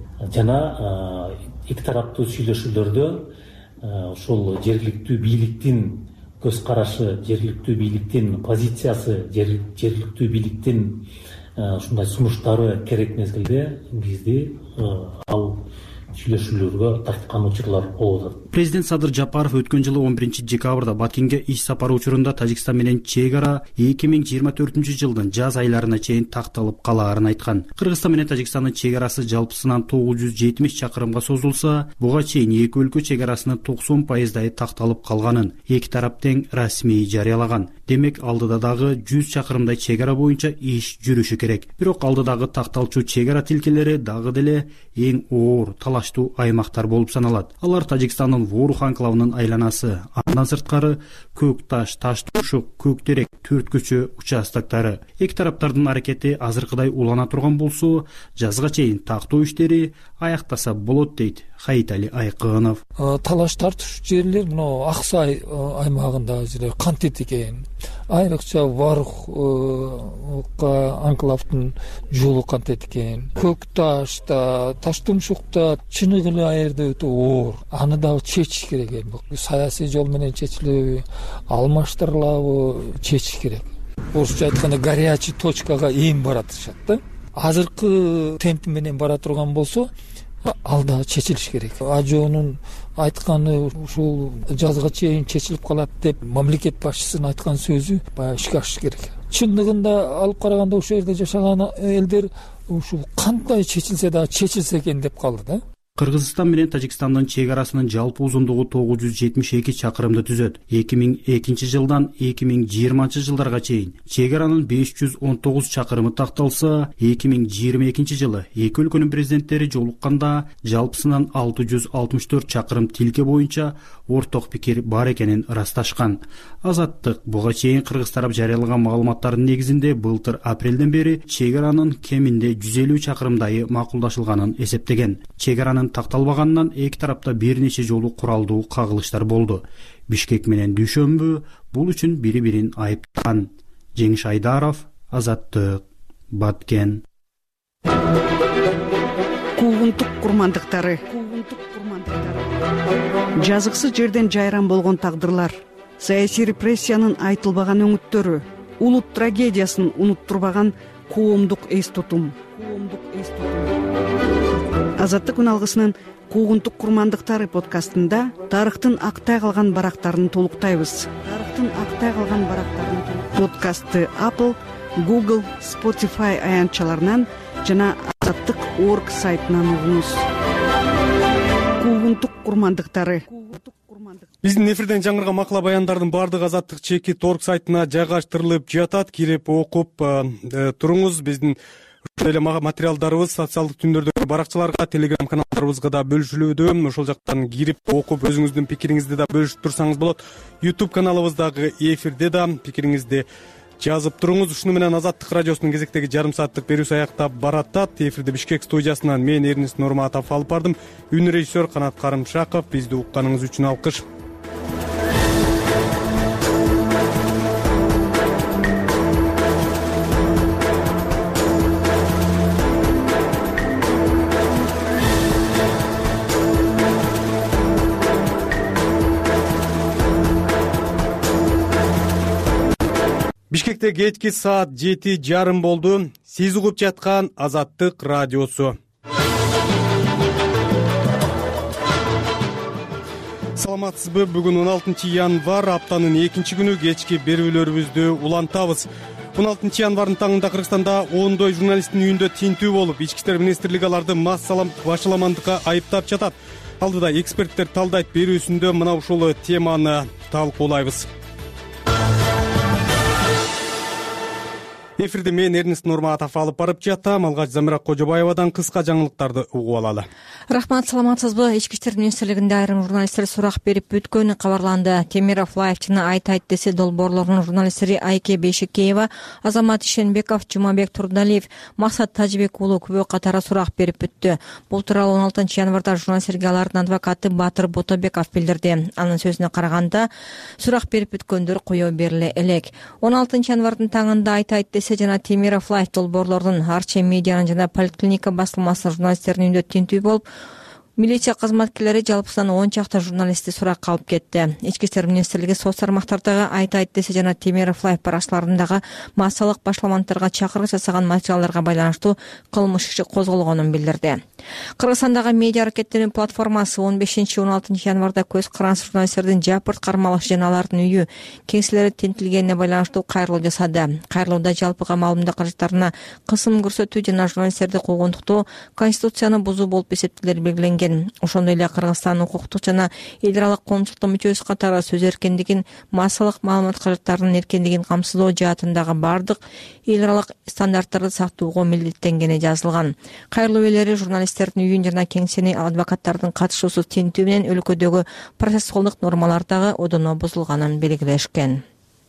жана эки тараптуу сүйлөшүүлөрдө ушул жергиликтүү бийликтин көз карашы, жергиликтүү бийликтин позициясы, жергиликтүү бийликтин ушундай сунуштары керек мезгилде бизди ал сүйлөшүүлөргө тарткан учурлар болуп атат. Президент Садыр Жапаров өткөн жылы 11 декабрда Баткенге иш сапары учурунда Тажикстан менен чек ара 2024 жылдын жаз айларына чейин такталып калаарын айткан. Кыргызстан менен Тажикстандын чек арасы жалпысынан 970 чакырымга созулса, буга чейин эки өлкө чек арасынын 90% такталып калганын эки тарап тең расмий жарыялаган. Демек алдыда дагы 100 чакырымдай чек ара боюнча иш жүрүшү керек. Бирок алдыдагы такталчу чек ара тилкелери дагы деле эң оор талаштуу аймактар болуп саналат. Алар Тажикстандын Ворух анклавынын айланасы, андан сырткары Көк Таш, Таш Тушук, Көк Терек, Төрт көчө участоктары. Эки тараптардын аракети азыркыдай улана турган болсо, жазга чейин тактоо иштери аяктаса болот дейт Хаитали Айкынов. Талаш тартыш жерлер мына Аксай аймагында кантет экен. Айрыкча Ворух анклавдын жолу кантет экен. Көк Ташта, Таш Тумшукта чыныгы эле аерде өтө оор. Аны дагы чечиш керек эми. Саясий жол менен чечилеби, алмаштырылабы чечиш керек. Орусча айтканда горячий точкага эми баратышат да. Азыркы темп менен бара турган болсо, ал да чечилиш керек. Ажоонун айтканы ушул жазга чейин чечилип калат деп мамлекет башчысынын айткан сөзү баягы ишке ашыш керек. Чындыгында алып караганда ошол жерде жашаган элдер ушул кандай чечилсе да чечилсе экен деп калды да. Кыргызстан менен Тажикстандын чек арасынын жалпы узундугу 972 чакырымды түзөт. 2002 жылдан 2020 жылдарга чейин чек аранын 519 чакырымы такталса, 2022 жылы эки өлкөнүн президенттери жолукканда жалпысынан 664 чакырым тилке боюнча орток пикир бар экенин ырасташкан. Азаттык буга чейин кыргыз тарап жарыялаган маалыматтардын негизинде былтыр апрелден бери чек аранын кеминде 150 чакырымдайы макулдашылганын эсептеген. Чек аранын такталбаганынан эки тарапта бир нече жолу куралдуу кагылыштар болду. Бишкек менен Дүйшөмбү бул үчүн бири-бирин айыптаган. Жеңиш Айдаров, Азаттык, Баткен. Куугунтук курмандыктары. Жазыксыз жерден жайран болгон тагдырлар, саясий репрессиянын айтылбаган өңүттөрү, улут трагедиясын унуттурбаган коомдук эс тутум. Азаттык үн алгысынын Куугунтук курмандыктары подкастында тарыхтын актай калган барактарын толуктайбыз. Подкастты Apple, Google, Spotify аянтчаларынан жана azattik.org сайтынан угуңуз. Куугунтук курмандыктары. Биздин эфирден жаңырган макала баяндардын баардыгы azattik.org сайтына жайгаштырылып жатат. Кирип окуп туруңуз. Биздин ошондой эле материалдарыбыз социалдык түндөрдөгү баракчаларга, телеграм каналдарыбызга да бөлүшүлүүдө. Ошол жактан кирип окуп өзүңүздүн пикириңизди да бөлүшүп турсаңыз болот. YouTube каналыбыздагы эфирде да пикириңизди жазып туруңуз. Ушуну менен Азаттык радиосунун кезектеги жарым сааттык берүүсү аяктап баратат. Эфирди Бишкек студиясынан мен Эрнис Нурматов алып бардым. Үн режиссер Канат Карымшаков. Бизди укканыңыз үчүн алкыш. Бишкекте кечки саат 7:30 болду. Сиз угуп жаткан Азаттык радиосу. Саламатсызбы? Бүгүн 16 январь, аптанын 2-күнү кечки берүүлөрүбүздү улантабыз. 16 январдын таңында Кыргызстанда ондой журналисттин үйүндө тинтүү болуп, Ички иштер министрлиги аларды башаламандыкка айыптап жатат. Алдыда эксперттер талдайт берүүсүндө мына ушул теманы талкуулайбыз. Эфирди мен Эрнис Нурматов алып барып жатам. Алгач Замира Кожобаевадан кыска жаңылыктарды угуп алалы. Рахмат, саламатсызбы? Ички иштер министрлигинде айрым журналисттер сурак берип бүткөнү кабарланды. Темиров Лайф жана Айт десе долбоорлорунун журналисттери Айке Бейшекеева, Азамат Ишенбеков, Жумабек Турдалиев, Максат Тажибек уулу күбө катары сурак берип бүттү. Бул тууралуу 16 январда журналисттерге алардын адвокаты Батыр Ботобеков билдирди. Анын сөзүнө караганда, сурак берип бүткөндөр коё бериле элек. 16 январдын таңында Айт десе жана Темиров Лайф долбоорлордун Арче медианын жана Поликлиника басылмасы журналисттеринин үйүндө тинтүү болуп, милиция кызматкерлери жалпысынан 10 чакта журналистти суракка алып кетти. Ички иштер министрлиги соц тармактардагы Айт десе жана Темиров Лайф баракчаларындагы массалык башаламандыктарга чакырык жасаган материалдарга байланыштуу кылмыш иши козголгонун билдирди. Кыргызстандагы медиа аракеттенүү платформасы 15-16 январда көз карансыз журналисттердин жапырт кармалышы жана алардын үйү, кеңселери тинтилгенине байланыштуу кайрылуу жасады. Кайрылууда жалпыга маалымдоо каражаттарына кысым көрсөтүү жана журналисттерди куугунтуктоо конституцияны бузуу болуп эсептелери белгиленген. Ошондой эле Кыргызстан укуктук жана эл аралык коомчулуктун мүчөсү катары сөз эркиндигин, массалык маалымат каражаттарынын эркиндигин камсыздоо жаатындагы бардык эл аралык стандарттарды сактоого милдеттенгени жазылган. Кайрылуу ээлери журналисттердин үйүн жана кеңсени адвокаттардын катышуусуз тинтүү менен өлкөдөгү процессуалдык нормалар дагы одоно бузулганын белгилешкен.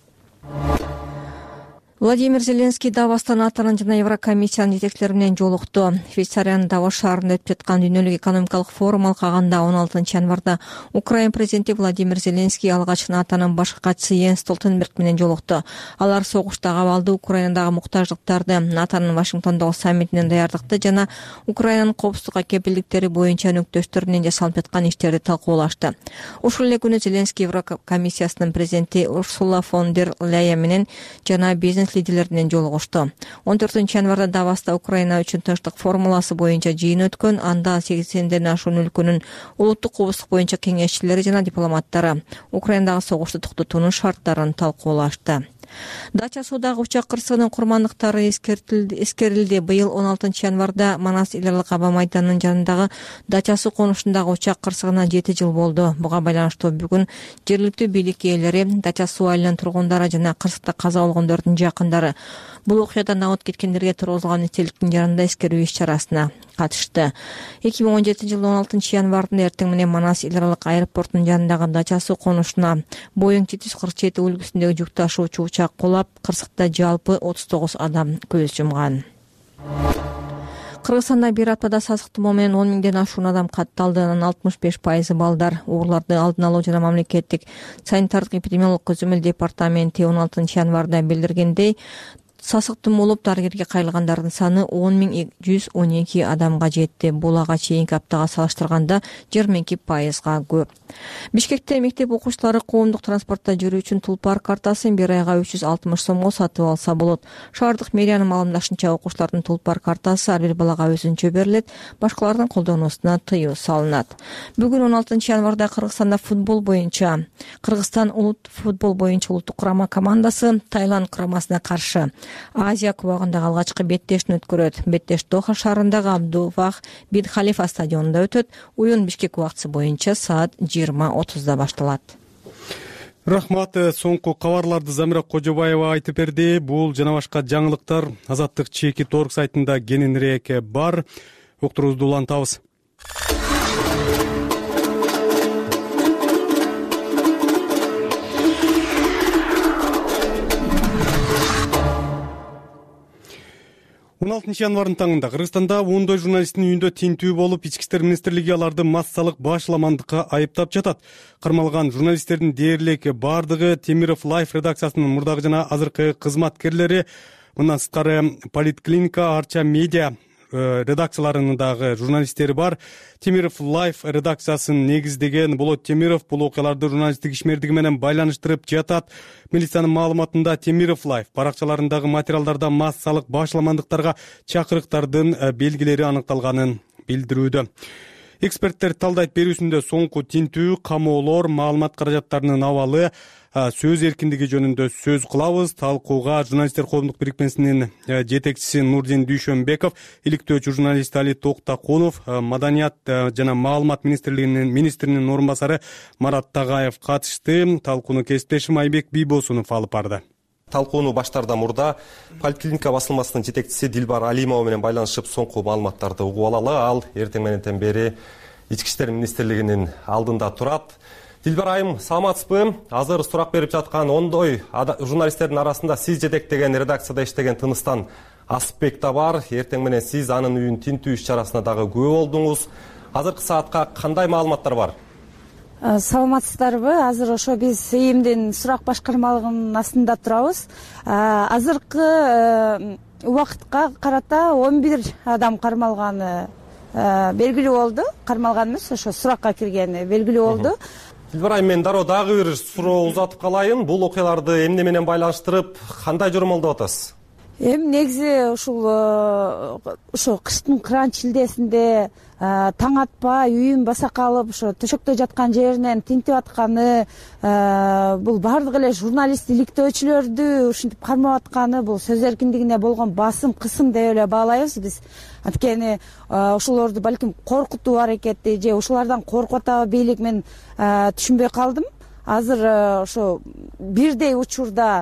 Владимир Зеленский Давостан атанын жана Еврокомиссиянын жетекчилери менен жолукту. Швейцариянын Давос шаарында өтүп жаткан дүйнөлүк экономикалык форум алкагында 16 январда Украина президенти Владимир Зеленский алгач НАТОнун баш катчысы Йенс Столтенберг менен жолукту. Алар согуштагы абалды, Украинадагы муктаждыктарды, НАТОнун Вашингтондогу саммитинин даярдыкты жана Украинанын коопсуздукка кепилдиктери боюнча өнөктөштөр менен жасалып жаткан иштерди талкуулашты. Ушул эле күнү Зеленский Еврокомиссиясынын президенти Урсула фон дер Ляйен менен жана бизнес лидерлери менен жолугушту. 14 январда Давоста Украина үчүн тынчтык формуласы боюнча жыйын өткөн. Анда 80ден ашуун өлкөнүн улуттук кооптук боюнча кеңешчилери жана дипломаттары Украинадагы согушту токтотуунун шарттарын талкуулашты. Дача суудагы учак кырсыгынын курмандыктары эскерилди. Быйыл 16 январда Манас эл аралык аба майданынын жанындагы Дача суу конушундагы учак кырсыгына 7 жыл болду. Буга байланыштуу бүгүн жергиликтүү бийлик ээлери, Дача суу айылынын тургундары жана кырсыкта каза болгондордун жакындары бул окуядан агып кеткендерге тургузулган эстеликтин жанында эскерүү иш-чарасына катышты. 2017-жылдын 16 январында эртең менен Манас эл аралык аэропортунун жанындагы Дача суу конушуна Boeing 747 үлгүсүндөгү жүк ташуучу учак кулап, кырсыкта жалпы 39 адам көз жумган. Кыргызстанда бир аптада сасык тумоо менен 10 миңден ашуун адам катталды. Анын 65% балдар. Ооруларды алдын алуу жана мамлекеттик санитардык эпидемиологиялык көзөмөл департаменти 16 январда билдиргендей, сасык тумоолуп дарыгерге кайрылгандардын саны 10.112 адамга жетти. Бул ага чейинки аптага салыштырганда 22%га көп. Бишкекте мектеп окуучулары коомдук транспортто жүрүү үчүн Тулпар картасын бир айга 360 сомго сатып алса болот. Шаардык мэриянын маалымдашынча, окуучулардын Тулпар картасы ар бир балага өзүнчө берилет, башкалардын колдонуусуна тыюу салынат. Бүгүн 16 январда Кыргызстанда футбол боюнча Кыргызстан футбол боюнча улуттук курама командасы Таиланд курамасына каршы Азия кубагындагы алгачкы беттешин өткөрөт. Беттеш Доха шаарындагы Абдувах бин Халифа стадионунда өтөт. Оюн Бишкек убактысы боюнча саат 20:30 башталат. Рахмат. Соңку кабарларды Замира Кожобаева айтып берди. Бул жана башка жаңылыктар Азаттык чеки торг сайтында кененирээк бар. Уктуруубузду улантабыз. 16 январдын таңында Кыргызстанда ондой журналисттин үйүндө тинтүү болуп, Ички иштер министрлиги аларды массалык башламандыкка айыптап жатат. Кармалган журналисттердин дээрлик бардыгы Темиров Лайф редакциясынын мурдагы жана азыркы кызматкерлери, мындан сырткары Политклиника, Арча медиа редакцияларынын дагы журналисттери бар. Темиров Лайф редакциясын негиздеген Болот Темиров бул окуяларды журналисттик ишмердиги менен байланыштырып жатат. Милициянын маалыматында Темиров Лайф баракчаларындагы материалдарда массалык башламандыктарга чакырыктардын белгилери аныкталганын билдирүүдө. Эксперттер талдайт берүүсүндө соңку тинтүү, камоолор, маалымат каражаттарынын абалы, сөз эркиндиги жөнүндө сөз кылабыз. Талкууга журналисттер коомдук бирикмесинин жетекчиси Нурдин Дүйшөнбеков, иликтөөчү журналист Али Токтакунов, Маданият жана маалымат министринин орун басары Марат Тагаев катышты. Талкууну кесиптешим Айбек Бийбосунов алып барды. Талкууну баштаардан мурда Политклиника басылмасынын жетекчиси Дилбар Алимова менен байланышып соңку маалыматтарды угуп алалы. Ал эртең менен бери Ички иштер министрлигинин алдында турат. Дилбар айым, саламатсызбы? Азыр сурак берип жаткан ондой журналисттердин арасында сиз жетектеген редакцияда иштеген Тыныстан Асыпбек да бар. Эртең менен сиз анын үйүн тинтүү иш-чарасына дагы күбө болдуңуз. Азыркы саатка кандай маалыматтар бар? Саламатсыздарбы? Азыр ошо биз ИИМдин сурак башкармалыгынын астында турабыз. Азыркы убакытка карата 11 адам кармалганы белгилүү болду. Кармалган эмес, ошо суракка киргени белгилүү болду. Дилбар айым, мен дароо дагы бир суроо узатып калайын. Бул окуяларды эмне менен байланыштырып, кандай жормолдоп атасыз? Негизи ошо кыштын кыраан чилдесинде таң атпай үйүн баса калып, ошо төшөктө жаткан жеринен тинтип атканы, бул бардык эле журналист иликтөөчүлөрдү ушинтип кармап атканы, бул сөз эркиндигине болгон басым, кысым деп эле баалайбыз биз. Анткени ошолорду балким коркутуу аракети же ушулардан коркуп атабы бийлик, мен түшүнбөй калдым. Азыр ошо бирдей учурда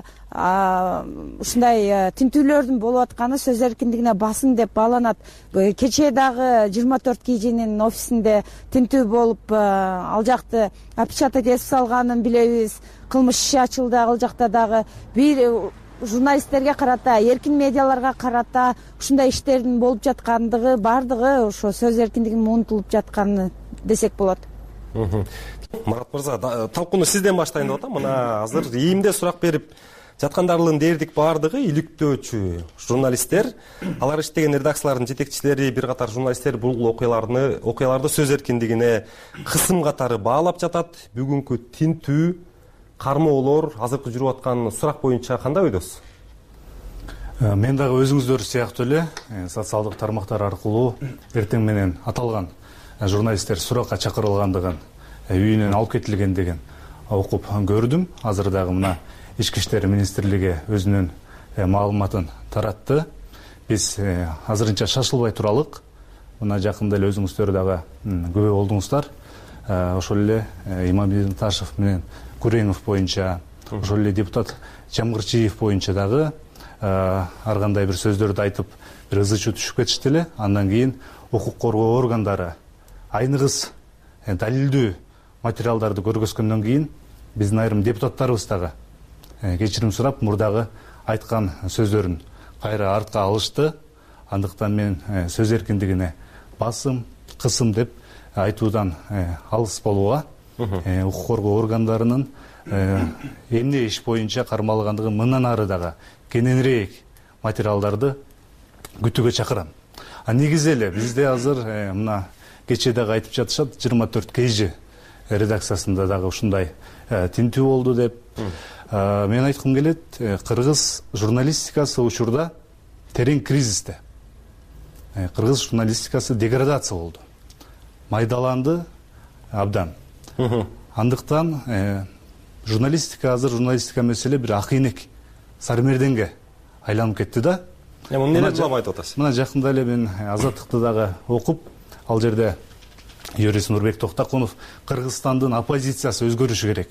ушундай тинтүүлөрдүн болуп атканы сөз эркиндигине басым деп бааланат. Кечээ дагы 24 KG'нин офисинде тинтүү болуп, ал жакты опечатать этип салганын билебиз. Кылмыш иши ачылды ал жакта дагы. Бир журналисттерге карата, эркин медиаларга карата ушундай иштердин болуп жаткандыгы, бардыгы ошо сөз эркиндигинин унутулуп жатканы десек болот. Марат мырза, талкууну сизден баштайын деп атам. Мына азыр ИИМде сурак берип жаткандардын дээрдик бардыгы иликтөөчү журналисттер. Алар иштеген редакциялардын жетекчилери, бир катар журналисттер бул окуяларды сөз эркиндигине кысым катары баалап жатат. Бүгүнкү тинтүү, кармоолор, азыркы жүрүп аткан сурак боюнча кандай ойдосуз? Мен дагы өзүңүздөр сыяктуу эле социалдык тармактар аркылуу эртең менен аталган журналисттер суракка чакырылгандыгын, үйүнөн алып кетилгендигин окуп көрдүм. Азыр дагы мына Ички иштер министрлиги өзүнүн маалыматын таратты. Биз азырынча шашылбай туралык. Мына жакында эле өзүңүздөр дагы күбө болдуңуздар. Ошол эле Имамбек Ташев менен Күреңов боюнча, ошол эле депутат Жамгырчиев боюнча дагы ар кандай бир сөздөрдү айтып, бир ызы чуу түшүп кетишти эле. Андан кийин укук коргоо органдары айныгыс далилдүү материалдарды көргөзгөндөн кийин биздин айрым депутаттарыбыз дагы кечирим сурап, мурдагы айткан сөздөрүн кайра артка алышты. Андыктан мен сөз эркиндигине басым, кысым деп айтуудан алыс болууга, укук коргоо органдарынын эмне иш боюнча кармалгандыгы мындан ары дагы кененирээк материалдарды күтүүгө чакырам. Негизи эле бизде азыр мына кечээ дагы айтып жатышат, 24 KG редакциясында дагы ушундай тинтүү болду деп. Мен айткым келет, кыргыз журналистикасы учурда терең кризисте. Кыргыз журналистикасы деградация болду. Майдаланды абдан. Андыктан журналистика азыр журналистика маселе бир акыйнек сармерденге айланып кетти да. Эмне деп айтып атасыз? Мына жакында эле мен Азаттыкты дагы окуп, ал жерде юрист Нурбек Токтакунов Кыргызстандын оппозициясы өзгөрүшү керек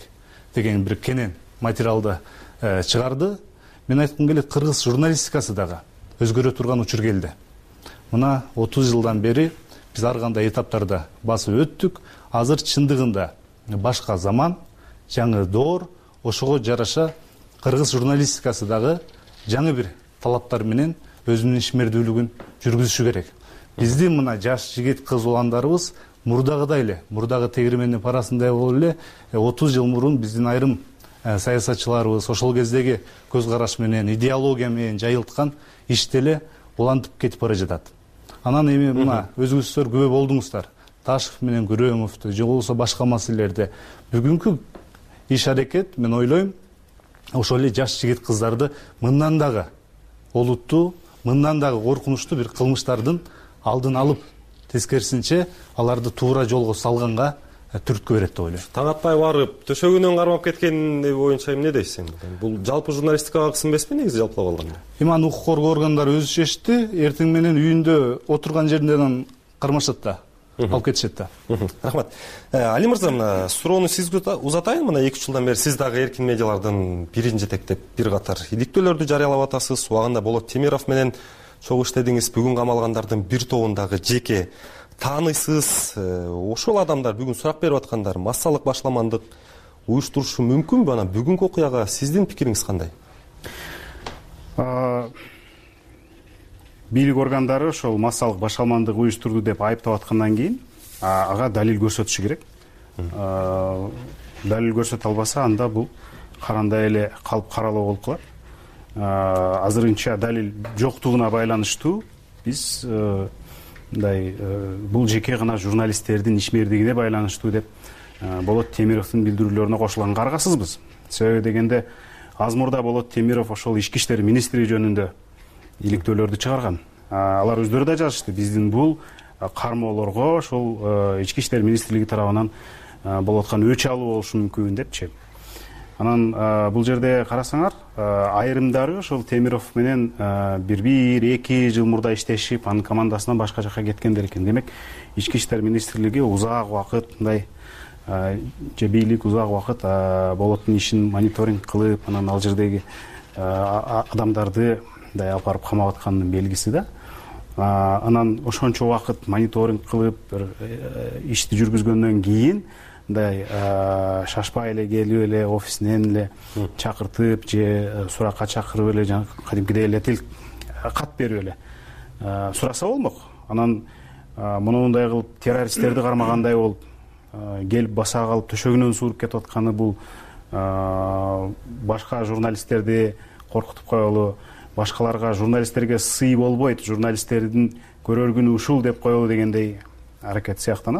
деген бир кенен материалды чыгарды. Мен айткым келет, кыргыз журналистикасы дагы өзгөрө турган учур келди. Мына 30 жылдан бери биз ар кандай этаптарда басып өттүк. Азыр чындыгында башка заман, жаңы доор, ошого жараша кыргыз журналистикасы дагы жаңы бир талаптар менен өзүнүн ишмердүүлүгүн жүргүзүшү керек. Биздин мына жаш жигит кыз уландарыбыз мурдагыдай эле, мурдагы тегирмендин парасындай болуп эле 30 жыл мурун биздин айрым саясатчыларыбыз ошол кездеги көз караш менен, идеология менен жайылткан ишти эле улантып кетип бара жатат. Анан эми мына өзүңүздөр күбө болдуңуздар. Ташев менен Күрөмовду, же болбосо башка маселелерде. Бүгүнкү иш аракет, мен ойлойм, ошол эле жаш жигит кыздарды мындан дагы олуттуу, мындан дагы коркунучтуу бир кылмыштардын алдын алып, тескерисинче аларды туура жолго салганга түрткү берет деп ойлойм. Таң атпай барып, төшөгүнөн кармап кеткени боюнча эмне дейсиз? Бул жалпы журналистикага кысым негизи жалпылап алганда? Эми укук коргоо органдары өзү чечти, эртең менен үйүндө отурган жеринен кармашат да, алып кетишет да. Рахмат. Али мырза, мына суроону сизге узатайын. Мына 2 жылдан бери сиз дагы эркин медиалардын бирин жетектеп бир катар иликтөөлөрдү жарыялап атасыз. Убагында Болот Темиров менен чогуу иштедиңиз. Бүгүн камалгандардын бир тобундагы жеке тааныйсыз. Ошол адамдар бүгүн сурак берип аткандар массалык башламандык уюштурушу мүмкүнбү? Анан бүгүнкү окуяга сиздин пикириңиз кандай? Бийлик органдары ошол массалык башаламандык уюштурду деп айыптап аткандан кийин ага далил көрсөтүшү керек. Далил көрсөтө албаса, анда бул карандай эле калып каралоо болуп калат. Азырынча далил жоктугуна байланыштуу биз бул жеке гана журналисттердин ишмердигине байланыштуу деп Болот Темировдун билдирүүлөрүнө кошулганга аргасызбыз. Себеби дегенде аз мурда Болот Темиров ошол ички иштер министри жөнүндө иликтөөлөрдү чыгарган. Алар өздөрү да жазышты. Биздин бул кармоолорго ошол ички иштер министрлиги тарабынан болуп аткан өч алуу болушу мүмкүн депчи. Анан бул жерде карасаңар, айрымдары ошол Темиров менен 1-2 жыл мурда иштешип, анын командасынан башка жака кеткендер экен. Демек, ички иштер министрлиги узак убакыт мындай же бийлик узак убакыт Болоттун ишин мониторинг кылып, анан ал жердеги адамдарды алып барып камап атканынын белгиси да. Анан ошончо убакыт мониторинг кылып, ишти жүргүзгөндөн кийин шашпай эле келип эле офисинен эле чакыртып же суракка чакырып эле кадимкидей эле тил кат берип эле сураса болмок. Анан мындай кылып террористтерди кармагандай болуп келип баса калып төшөгүнөн сууруп кетип атканы бул башка журналисттерди коркутуп коелу, башкаларга журналисттерге сый болбойт, журналисттердин көрөр күнү ушул деп коелу дегендей аракет сыяктанат.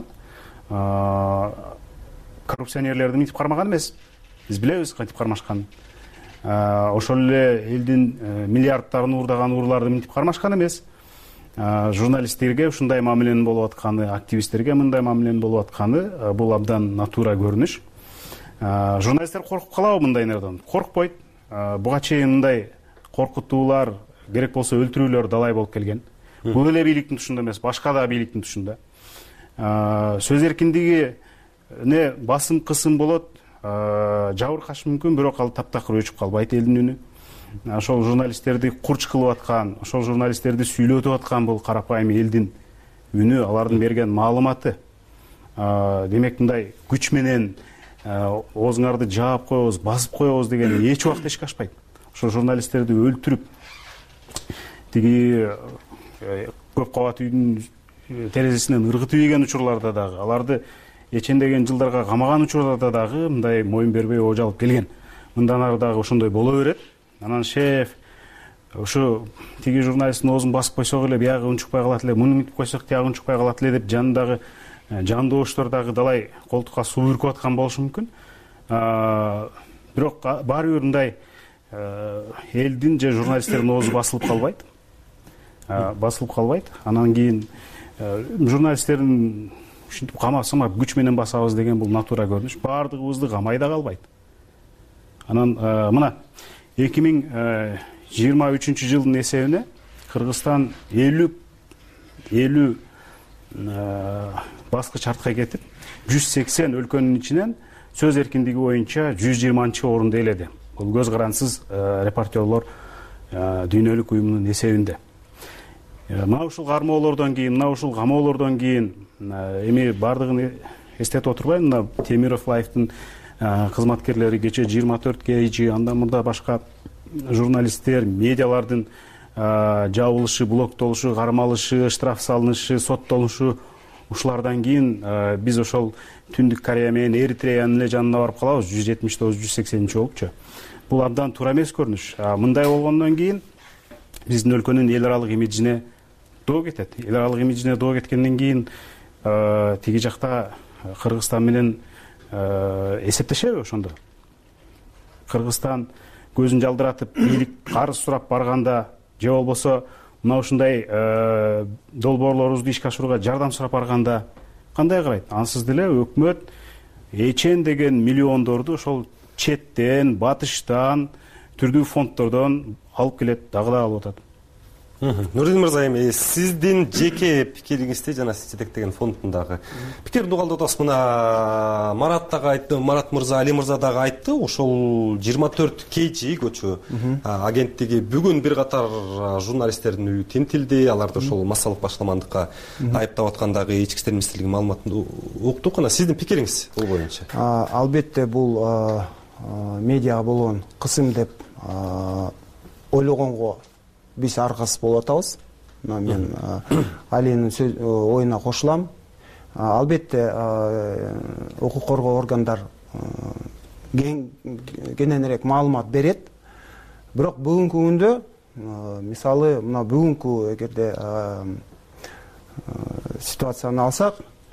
Коррупционерлерди мынтип кармаган эмес. Биз билебиз кантип кармашканын. Ошол эле элдин миллиарддарын уурдаган урларды мынтип кармашкан эмес. Журналисттерге ушундай мамиленин болуп атканы, активисттерге мындай мамиленин болуп атканы бул абдан натура көрүнүш. Журналисттер коркуп калабы мындай нерден? Коркпойт. Буга чейин мындай коркутуулар, керек болсо өлтүрүүлөр далай болуп келген. Бул эле бийликтин тушунда эмес, башка да бийликтин тушунда. Сөз эркиндигине басым кысым болот, жабыркашы мүмкүн, бирок ал таптакыр өчүп калбайт элдин үнү. Ошол журналисттерди курч кылып аткан, ошол журналисттерди сүйлөтүп аткан бул карапайым элдин үнү, алардын берген маалыматы. Демек, мындай күч менен оозуңарды жаап коебуз, басып коебуз деген эч убакта эшикке ашпайт. Ошол журналисттерди өлтүрүп, тиги көп кабат үйдүн терезесинен ыргытып ийген учурларда дагы, аларды эчендеген жылдарга камаган учурларда дагы мындай моюн бербей оожалып келген. Мындан ары дагы ошондой боло берет. Анан шеф ушу тиги журналисттин оозун басып койсок эле, биягы унчукпай калат эле, муну мынтип койсок тиягы унчукпай калат эле деп жанындагы жандооштор дагы далай колтукка суу бүркүп аткан болушу мүмкүн. Бирок баары бир мындай элдин же журналисттердин оозу басылып калбайт. Басылып калбайт. Анан кийин журналисттердин ушинтип камап күч менен басабыз деген бул натура көрүнүш. Баардыгыбызды камай да калбайт. Анан мына 2023 жылдын эсебине Кыргызстан 50 баскыч артка кетип, 180 өлкөнүн ичинен сөз эркиндиги боюнча 120-орунду ээледи. Бул көз карансыз репортерлор дүйнөлүк уюмунун эсебинде. Мына ушул кармоолордон кийин, мына ушул камоолордон кийин эми бардыгын эстетип отурбайм. Мына Темиров Лайфтын кызматкерлери кече 24 KG, андан мурда башка журналисттер, медиалардын жабылышы, блоктолушу, кармалышы, штраф салынышы, соттолушу, ушулардан кийин биз ошол Түндүк Корея менен Эритреянын эле жанына барып калабыз. 179-180 болупчу. Бул абдан туура эмес көрүнүш. Мындай болгондон кийин биздин өлкөнүн эл аралык имиджине доо кетет. Эл аралык имиджине доо кеткенден кийин тиги жакта Кыргызстан менен эсептешеби ошондо? Кыргызстан көзүн жалдыратып бийлик карыз сурап барганда же болбосо мына ушундай долбоорлорубузду ишке ашырууга жардам сурап барганда кандай карайт? Ансыз деле өкмөт эчен деген миллиондорду ошол четтен, батыштан, түрдүү фонддордон алып келет, дагы да алып атат. Нурдин мырза, эми сиздин жеке пикириңизди жана сиз жетектеген фонддун дагы пикирин угалдап атабыз. Мына Марат дагы айтты, Марат мырза, Али мырза дагы айтты. Ошол 24 KG көчү агенттиги бүгүн бир катар журналисттердин үйү тинтилди. Аларды ошол массалык башламандыкка айыптап аткандагы ички иштер министрлиги маалыматын уктук. Ана сиздин пикириңиз бул боюнча? Албетте бул медиага болгон кысым деп ойлогонго биз аргасыз болуп атабыз. Мен Алинин оюна кошулам. Албетте укук коргоо органдар кененирээк маалымат берет. Бирок бүгүнкү күндө, мисалы, мына бүгүнкү эгерде ситуацияны алсак,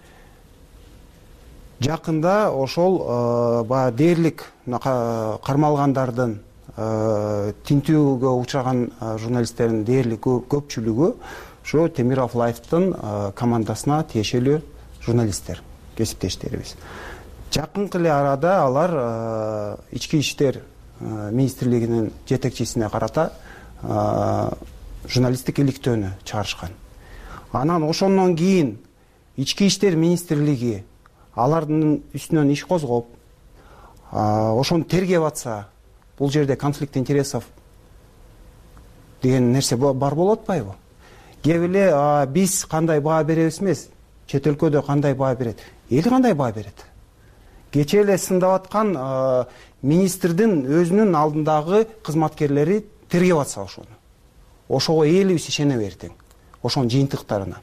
жакында ошол дээрлик кармалгандардын тинтүүгө учураган журналисттердин дээрлик көпчүлүгү ошо Темиров Лайфтын командасына тиешелүү журналисттер, кесиптештерибиз. Жакынкы эле арада алар ички иштер министрлигинин жетекчисине карата журналисттик иликтөөнү чыгарышкан. Анан ошондон кийин ички иштер министрлиги алардын үстүнөн иш козгоп, ошону тергеп атса, бул жерде конфликт интересов деген нерсе бар болуп атпайбы? Кеп эле биз кандай баа беребиз эмес, чет өлкөдө кандай баа берет, эл кандай баа берет? Кече эле сындап аткан министрдин өзүнүн алдындагы кызматкерлери тергеп атса ошого элибиз ишене бердиң, ошонун жыйынтыктарына.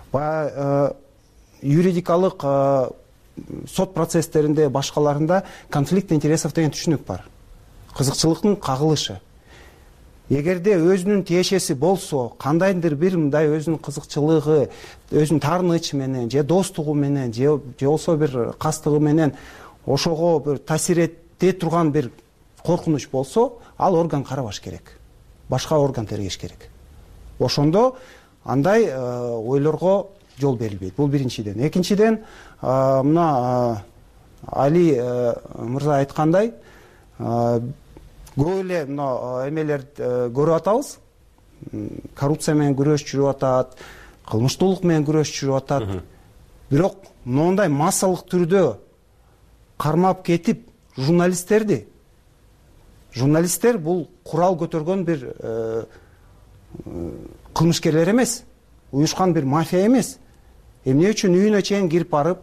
Юридикалык сот процесстеринде, башкаларында конфликт интересов деген түшүнүк бар. Кызыкчылыктын кагылышы. Эгерде өзүнүн тиешеси болсо, кандайдыр бир мындай өзүнүн кызыкчылыгы, өзүнүн таарынычы менен, же достугу менен, же болсо бир кастыгы менен ошого бир таасир эте турган бир коркунуч болсо, ал орган карабаш керек. Башка орган тергеш керек. Ошондо андай ойлорго жол берилбейт. Бул биринчиден. Экинчиден, мына Али мырза айткандай, көп эле мына эмелерди көрүп атабыз. Коррупция менен күрөш жүрүп атат, кылмыштуулук менен күрөш жүрүп атат. Бирок моундай массалык түрдө кармап кетип журналисттер бул курал көтөргөн бир кылмышкерлер эмес, уюшкан бир мафия эмес. Эмне үчүн үйүнө чейин кирип барып,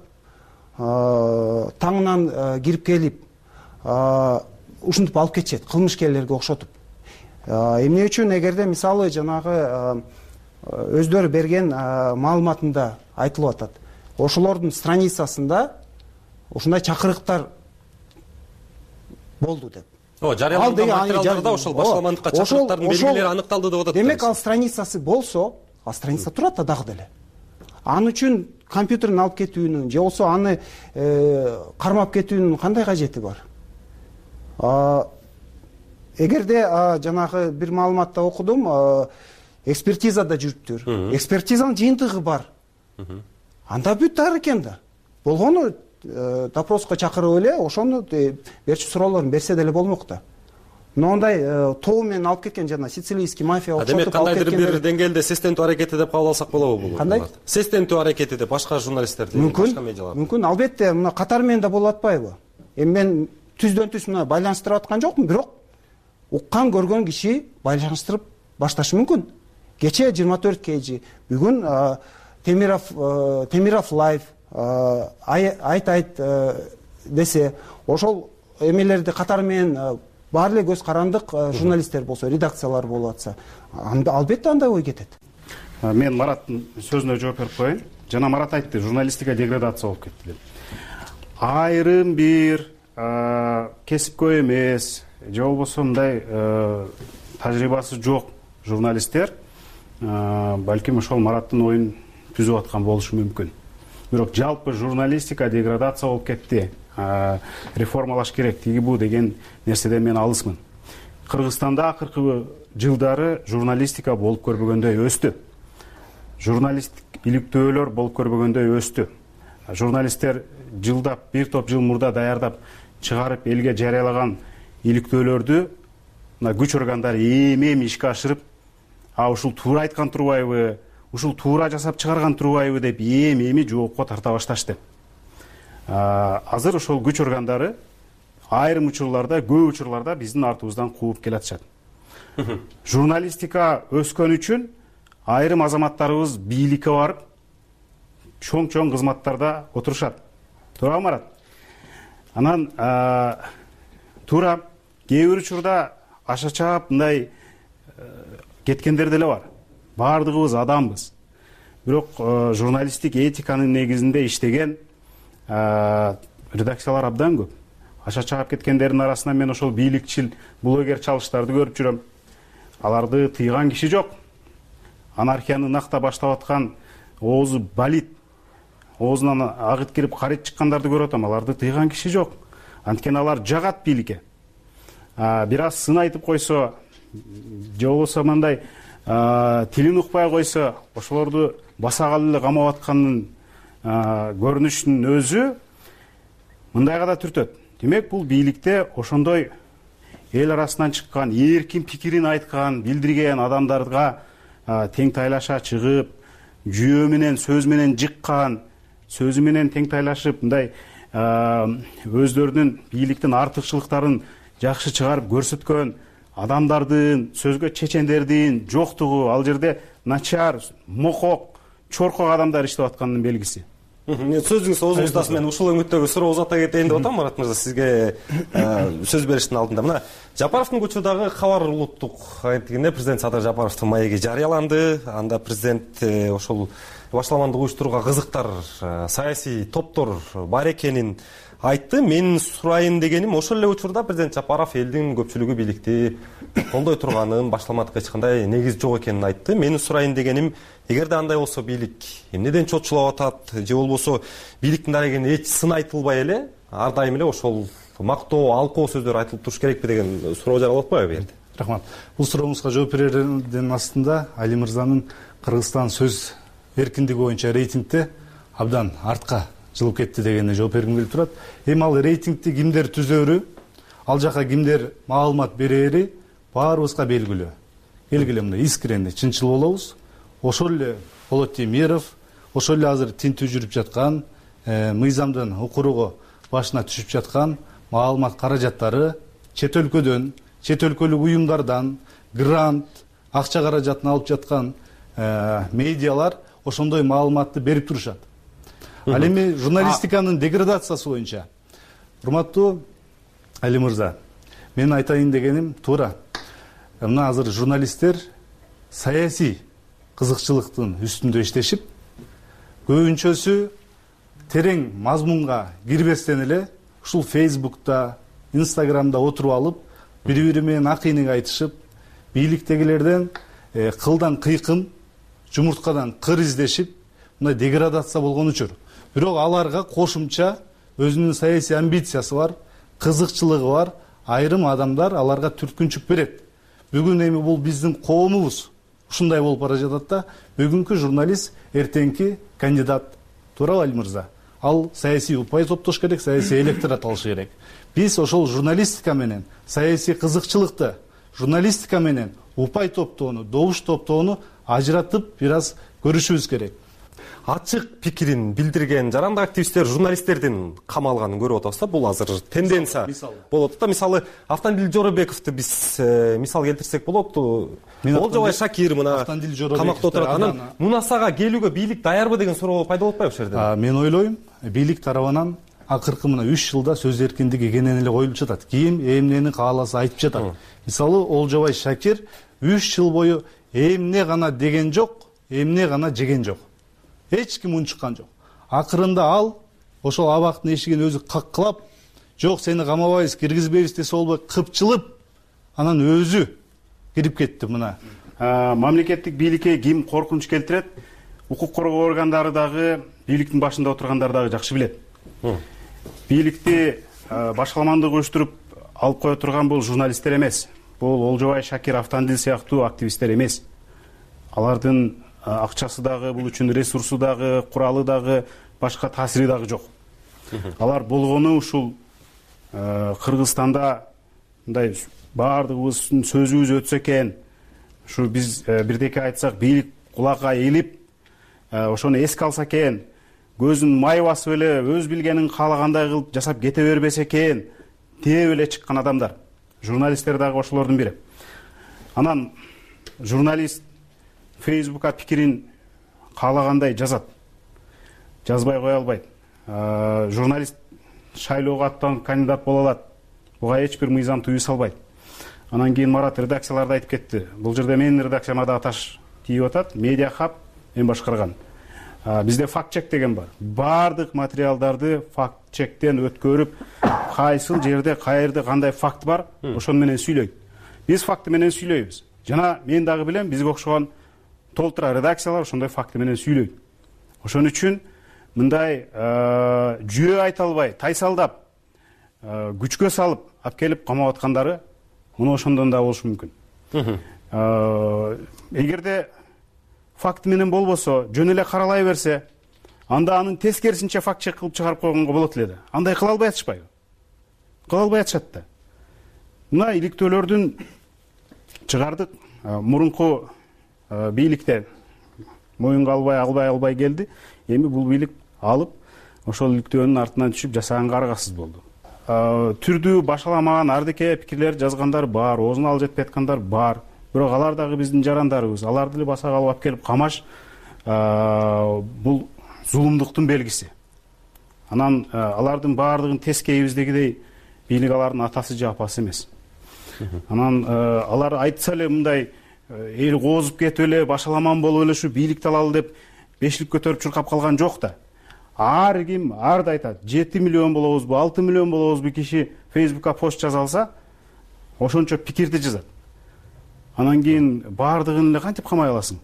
таңынан кирип келип, ушинтип алып кетишет, кылмышкерлерге окшотуп. Эмне үчүн эгерде мисалы жанагы өздөрү берген маалыматында айтылып атат. Ошолордун страницасында ушундай чакырыктар болду деп. Жарыяланган материалдарда ошол башламандыкка чакырыктардын белгилери аныкталды деп атат. Демек ал страницасы болсо, ал страница турат да дагы деле. Аны үчүн компьютерин алып кетүүнүн, же болсо аны кармап кетүүнүн кандай кажети бар? Эгерде жанагы бир маалыматта окудум, экспертизада жүрүптүр. Экспертизанын жыйынтыгы бар. Анда бүт ар экен да. Болгону допроско чакырып эле ошону берчү суроолорун берсе деле болмок да. Моундай тобу менен алып кеткен жана сицилийский мафия окшотуп алып кеткен. Демек кандайдыр бир деңгээлде сестентүү аракети деп кабыл алсак болобу бул? Кандай? Сестентүү аракети деп башка журналисттерди, башка медиаларды. Мүмкүн, албетте, мына катар менен да болуп атпайбы? эми мен түздөн түз мына байланыштырып аткан жокмун, бирок уккан көргөн киши байланыштырып башташы мүмкүн. Кече 24 kg, бүгүн Темиров лайв айт десе, ошол эмелерди катары менен баары эле көз карандык журналисттер болсо, редакциялар болуп атса, албетте андай ой кетет. Мен Мараттын сөзүнө жооп берип коеюн. Жана Марат айтты, журналистика деградация болуп кетти деп. Айрым бир кесипкөй эмес, же болбосо мындай тажрыйбасы жок журналисттер балким ошол Мараттын оюн түзүп аткан болушу мүмкүн. Бирок жалпы журналистика деградация болуп кетти, реформалаш керек, тиги бу деген нерседен мен алысмын. Кыргызстанда акыркы жылдары журналистика болуп көрбөгөндөй өстү. Журналисттик иликтөөлөр болуп көрбөгөндөй өстү. Журналисттер жылдап, бир топ жыл мурда даярдап чыгарып элге жарыялаган иликтөөлөрдү мына күч органдары эми ишке ашырып, ушул туура айткан турбайбы, ушул туура жасап чыгарган турбайбы деп эми жоопко тарта башташты. Азыр ошол күч органдары айрым учурларда, көп учурларда биздин артыбыздан кууп келатышат. Журналистика өскөн үчүн айрым азаматтарыбыз бийликке барып, чоң кызматтарда отурушат. Туура Марат? Анан туура кээ бир учурда аша чаап мындай кеткендер деле бар. Баардыгыбыз адамбыз. Бирок журналисттик этиканын негизинде иштеген редакциялар абдан көп. Аша чаап кеткендердин арасынан мен ошол бийликчил блогер чалыштарды көрүп жүрөм. Аларды тыйган киши жок. Анархияны накта баштап аткан, оозу балит, оозунан агыт кирип карыт чыккандарды көрүп атам. Аларды тыйган киши жок. Анткени алар жагат бийликке. Бир аз сын айтып койсо, же болбосо мындай тилин укпай койсо, ошолорду басагалы эле камап атканын көрүнүшүнүн өзү мындайга да түртөт. Демек бул бийликте ошондой эл арасынан чыккан, эркин пикирин айткан, билдирген адамдарга тең тайлаша чыгып, жүйө менен, сөз менен жыккан, сөзү менен тең тайлашып, мындай өздөрүнүн бийликтин артыкчылыктарын жакшы чыгарып көрсөткөн адамдардын, сөзгө чечендердин жоктугу, ал жерде начар, мокок, чоркок адамдар иштеп атканынын белгиси. Сөзүңүз озун устасы, мен ушул өңүттөгү суроо узата кетейин деп атам, Марат мырза, сизге сөз бериштин алдында. Мына Жапаровдун көчүрдагы кабар улуттук агенттигинде президент Садыр Жапаровдун маеги жарыяланды. Анда президент ошол башаламандык уюштурууга кызыктар, саясий топтор бар экенин айтты. Мен сурайын дегеним, ошол эле учурда президент Жапаров элдин көпчүлүгү бийликти колдой турганын, башаламандыкка эч кандай негиз жок экенин айтты. Менин сурайын дегеним, эгерде андай болсо бийлик эмнеден чотчулап атат, же болбосо бийликтин дарегинде эч сын айтылбай эле, ар дайым эле ошол мактоо, алкоо сөздөр айтылып туруш керекпи деген суроо жаралып атпайбы бу жерде? Рахмат. Бул сурооңузга жооп берердин астында Али мырзанын Кыргызстан сөз эркиндиги боюнча рейтингде абдан артка жылып кетти дегенине жооп бергим келип турат. Эми ал рейтингти кимдер түзөрү, ал жака кимдер маалымат берери баарыбызга белгилүү. Белгилүү, мындай искренне, чынчыл болобуз. Ошол эле Болот Темиров, ошол эле азыр тинтүү жүрүп жаткан, мыйзамдын укуругу башына түшүп жаткан маалымат каражаттары чет өлкөдөн, чет өлкөлүк уюмдардан грант, акча каражатын алып жаткан медиалар ошондой маалыматты берип турушат. Ал эми журналистиканын деградациясы боюнча, урматтуу Али мырза, мен айтайын дегеним туура. Мына азыр журналисттер саясий кызыкчылыктын үстүндө иштешип, көбүнчөсү терең мазмунга кирбестен эле ушул Фейсбукта, Инстаграмда отуруп алып, бири-бири менен акыйныг айтышып, бийликтегилерден кылдан кыйкым, жумурткадан кыр издешип, мындай деградация болгон учур. Бирок аларга кошумча өзүнүн саясий амбициясы бар, кызыкчылыгы бар, айрым адамдар аларга түрткүнчүк берет. Бүгүн эми бул биздин коомубуз ушундай болуп бара жатат да, бүгүнкү журналист эртеңки кандидат. Туурабы Али мырза? Ал саясий упай топтош керек, саясий электорат алыш керек. Биз ошол журналистика менен саясий кызыкчылыкты, журналистика менен упай топтоону, добуш топтоону ажыратып бир аз көрүшүбүз керек. ачык пикирин билдирген жарандык активисттер, журналисттердин камалганын көрүп атабыз да. Бул азыр тенденция болот да. Мисалы Автандил Жоробековду биз мисал келтирсек болот. Олжобай Шакир мына камакта отурат. Анан Мунасага келүүгө бийлик даярбы деген суроо пайда болуп атпайбы ушул жерде? Мен ойлойм, бийлик тарабынан акыркы мына 3 жылда сөз эркиндиги кенен эле коюлуп жатат. Ким эмнени кааласа айтып жатат. Мисалы Олжобай Шакир 3 жыл бою эмне гана деген жок, эмне гана жеген жок. Эч ким унчуккан жок. Акырында ал ошол абактын эшигин өзү каккылап, жок сени камабайбыз, киргизбейбиз десе болбой кыпчылып, анан өзү кирип кетти мына. Мамлекеттик бийликке ким коркунуч келтирет? Укук коргоо органдары дагы, бийликтин башында отургандар дагы жакшы билет. Бийликти башаламандык уюштуруп алып кое турган бул журналисттер эмес. Бул Олжобай Шакир, Автандил сыяктуу активисттер эмес. Алардын акчасы дагы, бул үчүн ресурсу дагы, куралы дагы, башка таасири дагы жок. Алар болгону ушул Кыргызстанда мындай баардыгыбыздын сөзүбүз өтсө экен, ушу биз бирдеке айтсак бийлик кулакка ээлип, ошону эске алса экен, көзүн май басып эле өз билгенин каалагандай кылып жасап кете бербесе экен деп эле чыккан адамдар. Журналисттер дагы ошолордун бири. Анан журналист Фейсбукка пикирин каалагандай жазат. Жазбай кое албайт. Журналист шайлоого аттанып кандидат боло алат. Буга эч бир мыйзам тыюу салбайт. Анан кийин Марат редакцияларда айтып кетти. Бул жерде менин редакцияма да таш тийип атат. Медиа хаб мен башкарган. Бизде факт-чек деген бар. Бардык материалдарды факт-чектен өткөрүп, кайсыл жерде, каерде кандай факт бар, ошону менен сүйлөйт. Биз факты менен сүйлөйбүз. Жана мен дагы билем, бизге окшогон толтура редакциялар ошондой факты менен сүйлөйт. Ошон үчүн мындай жүйө айта албай, тайсалдап, күчкө салып, алып келип камап аткандары муну ошондон да болушу мүмкүн. Эгерде факт менен болбосо, жөн эле каралай берсе, анда анын тескерисинче факт-чек кылып чыгарып койгонго болот эле да. Андай кыла албай атышпайбы? Кыла албай атышат да. Мына иликтөөлөрдүн чыгардык, мурунку бийликте моюнга албай келди. Эми бул бийлик алып, ошол иликтөөнүн артынан түшүп жасаганга аргасыз болду. Түрдүү башаламаган ардеке пикирлер жазгандар бар, оозуна ал жетпей аткандар бар. Бирок алар дагы биздин жарандарыбыз. Аларды эле басага алып келип камаш бул зулумдуктун белгиси. Анан алардын баардыгын тескейибиздегидей бийлик алардын атасы же апасы эмес. Анан алар айтса эле мындай эл коозуп кетип эле, башаламан болуп эле ушу бийликти алалы деп бешлик көтөрүп чуркап калган жок да. Ар ким арды айтат. 7 миллион болобузбу, 6 миллион болобузбу киши Фейсбукка пост жаза алса, ошончо пикирди жазат. Анан кийин баардыгын эле кантип камай аласың?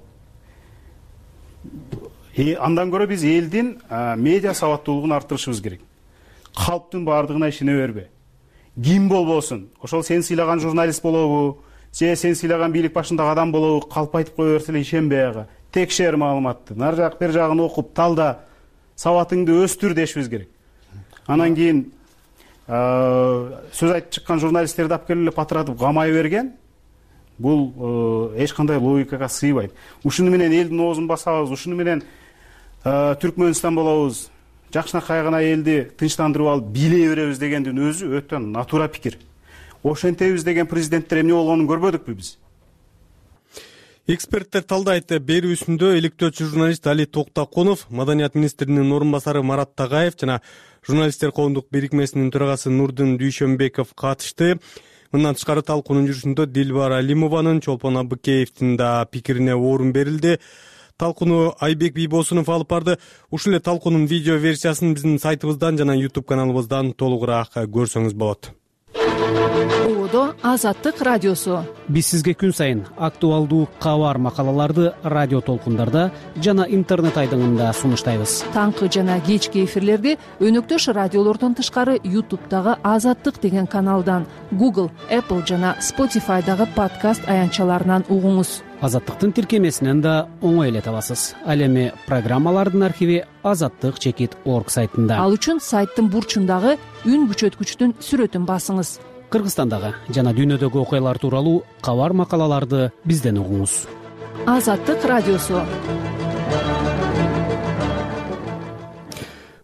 Андан көрө биз элдин медиа сабаттуулугун арттырышыбыз керек. Калптын баардыгына ишене бербе. Ким болбосун, ошол сен сыйлаган журналист болобу, же сен сыйлаган бийлик башындагы адам болобу, калп айтып кое берсе эле ишенбей ага. Текшер маалыматты, нар жак бер жагын окуп, талда, сабатыңды өстүр дешибиз керек. Анан кийин сөз айтып чыккан журналисттерди алып келип эле патыратып камай берген, бул эч кандай логикага сыйбайт. Ушуну менен элдин оозун басабыз, ушуну менен Түркмөнстан болобуз, жакшынакай гана элди тынчтандырып алып биле беребиз дегендин өзү өтө натура пикир. Ошентебиз деген президенттер эмне болгонун көрбөдүкпү биз? Эксперттер талдайт. Берүүсүндө иликтөөчү журналист Али Токтокунов, Маданият министринин орун басары Марат Тагаев жана журналисттер коомдук бирикмесинин төрагасы Нурдун Дүйшөнбеков катышты. Мындан тышкары талкуунун жүрүшүндө Дилбар Алимованын, Чолпон Абыкеевдин да пикирине орун берилди. Талкууну Айбек Бийбосунов алып барды. Ушул эле талкуунун видео версиясын биздин сайтыбыздан жана YouTube каналыбыздан толугураак көрсөңүз болот. Ободо Азаттык радиосу. Биз сизге күн сайын актуалдуу кабар макалаларды радио толкундарда жана интернет айдыңында сунуштайбыз. Таңкы жана кечки эфирлерди өнөктөш радиолордон тышкары YouTube'дагы Азаттык деген каналдан, Google, Apple жана Spotify'дагы подкаст аянтчаларынан угуңуз. Азаттыктын тиркемесинен да оңой эле табасыз. Ал эми программалардын архиви azattik.org сайтында. Ал үчүн сайттын бурчундагы үн күчөткүчтүн сүрөтүн басыңыз. Кыргызстандагы жана дүйнөдөгү окуялар тууралуу кабар макалаларды бизден угуңуз. Азаттык радиосу.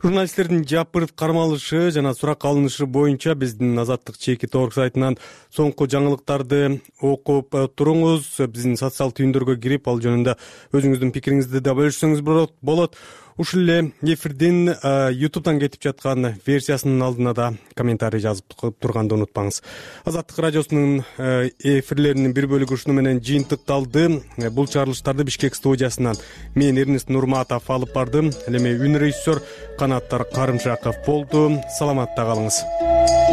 Журналисттердин жапырт кармалышы жана суракка алынышы боюнча биздин Азаттык чеки торг сайтынан соңку жаңылыктарды окуп туруңуз. Биздин социал түйүндөргө кирип ал жөнүндө өзүңүздүн пикириңизди да бөлүшсөңүз болот. Ушул эле эфирдин YouTube'дан кетип жаткан версиясынын алдына да комментарий жазып турганды унутпаңыз. Азаттык радиосунун эфирлеринин бир бөлүгү ушуну менен жыйынтыкталды. Бул чыгарылыштарды Бишкек студиясынан мен Эрнест Нурматов алып бардым. Ал эми үн режиссер Канаттар Карымшаков болду. Саламатта калыңыз.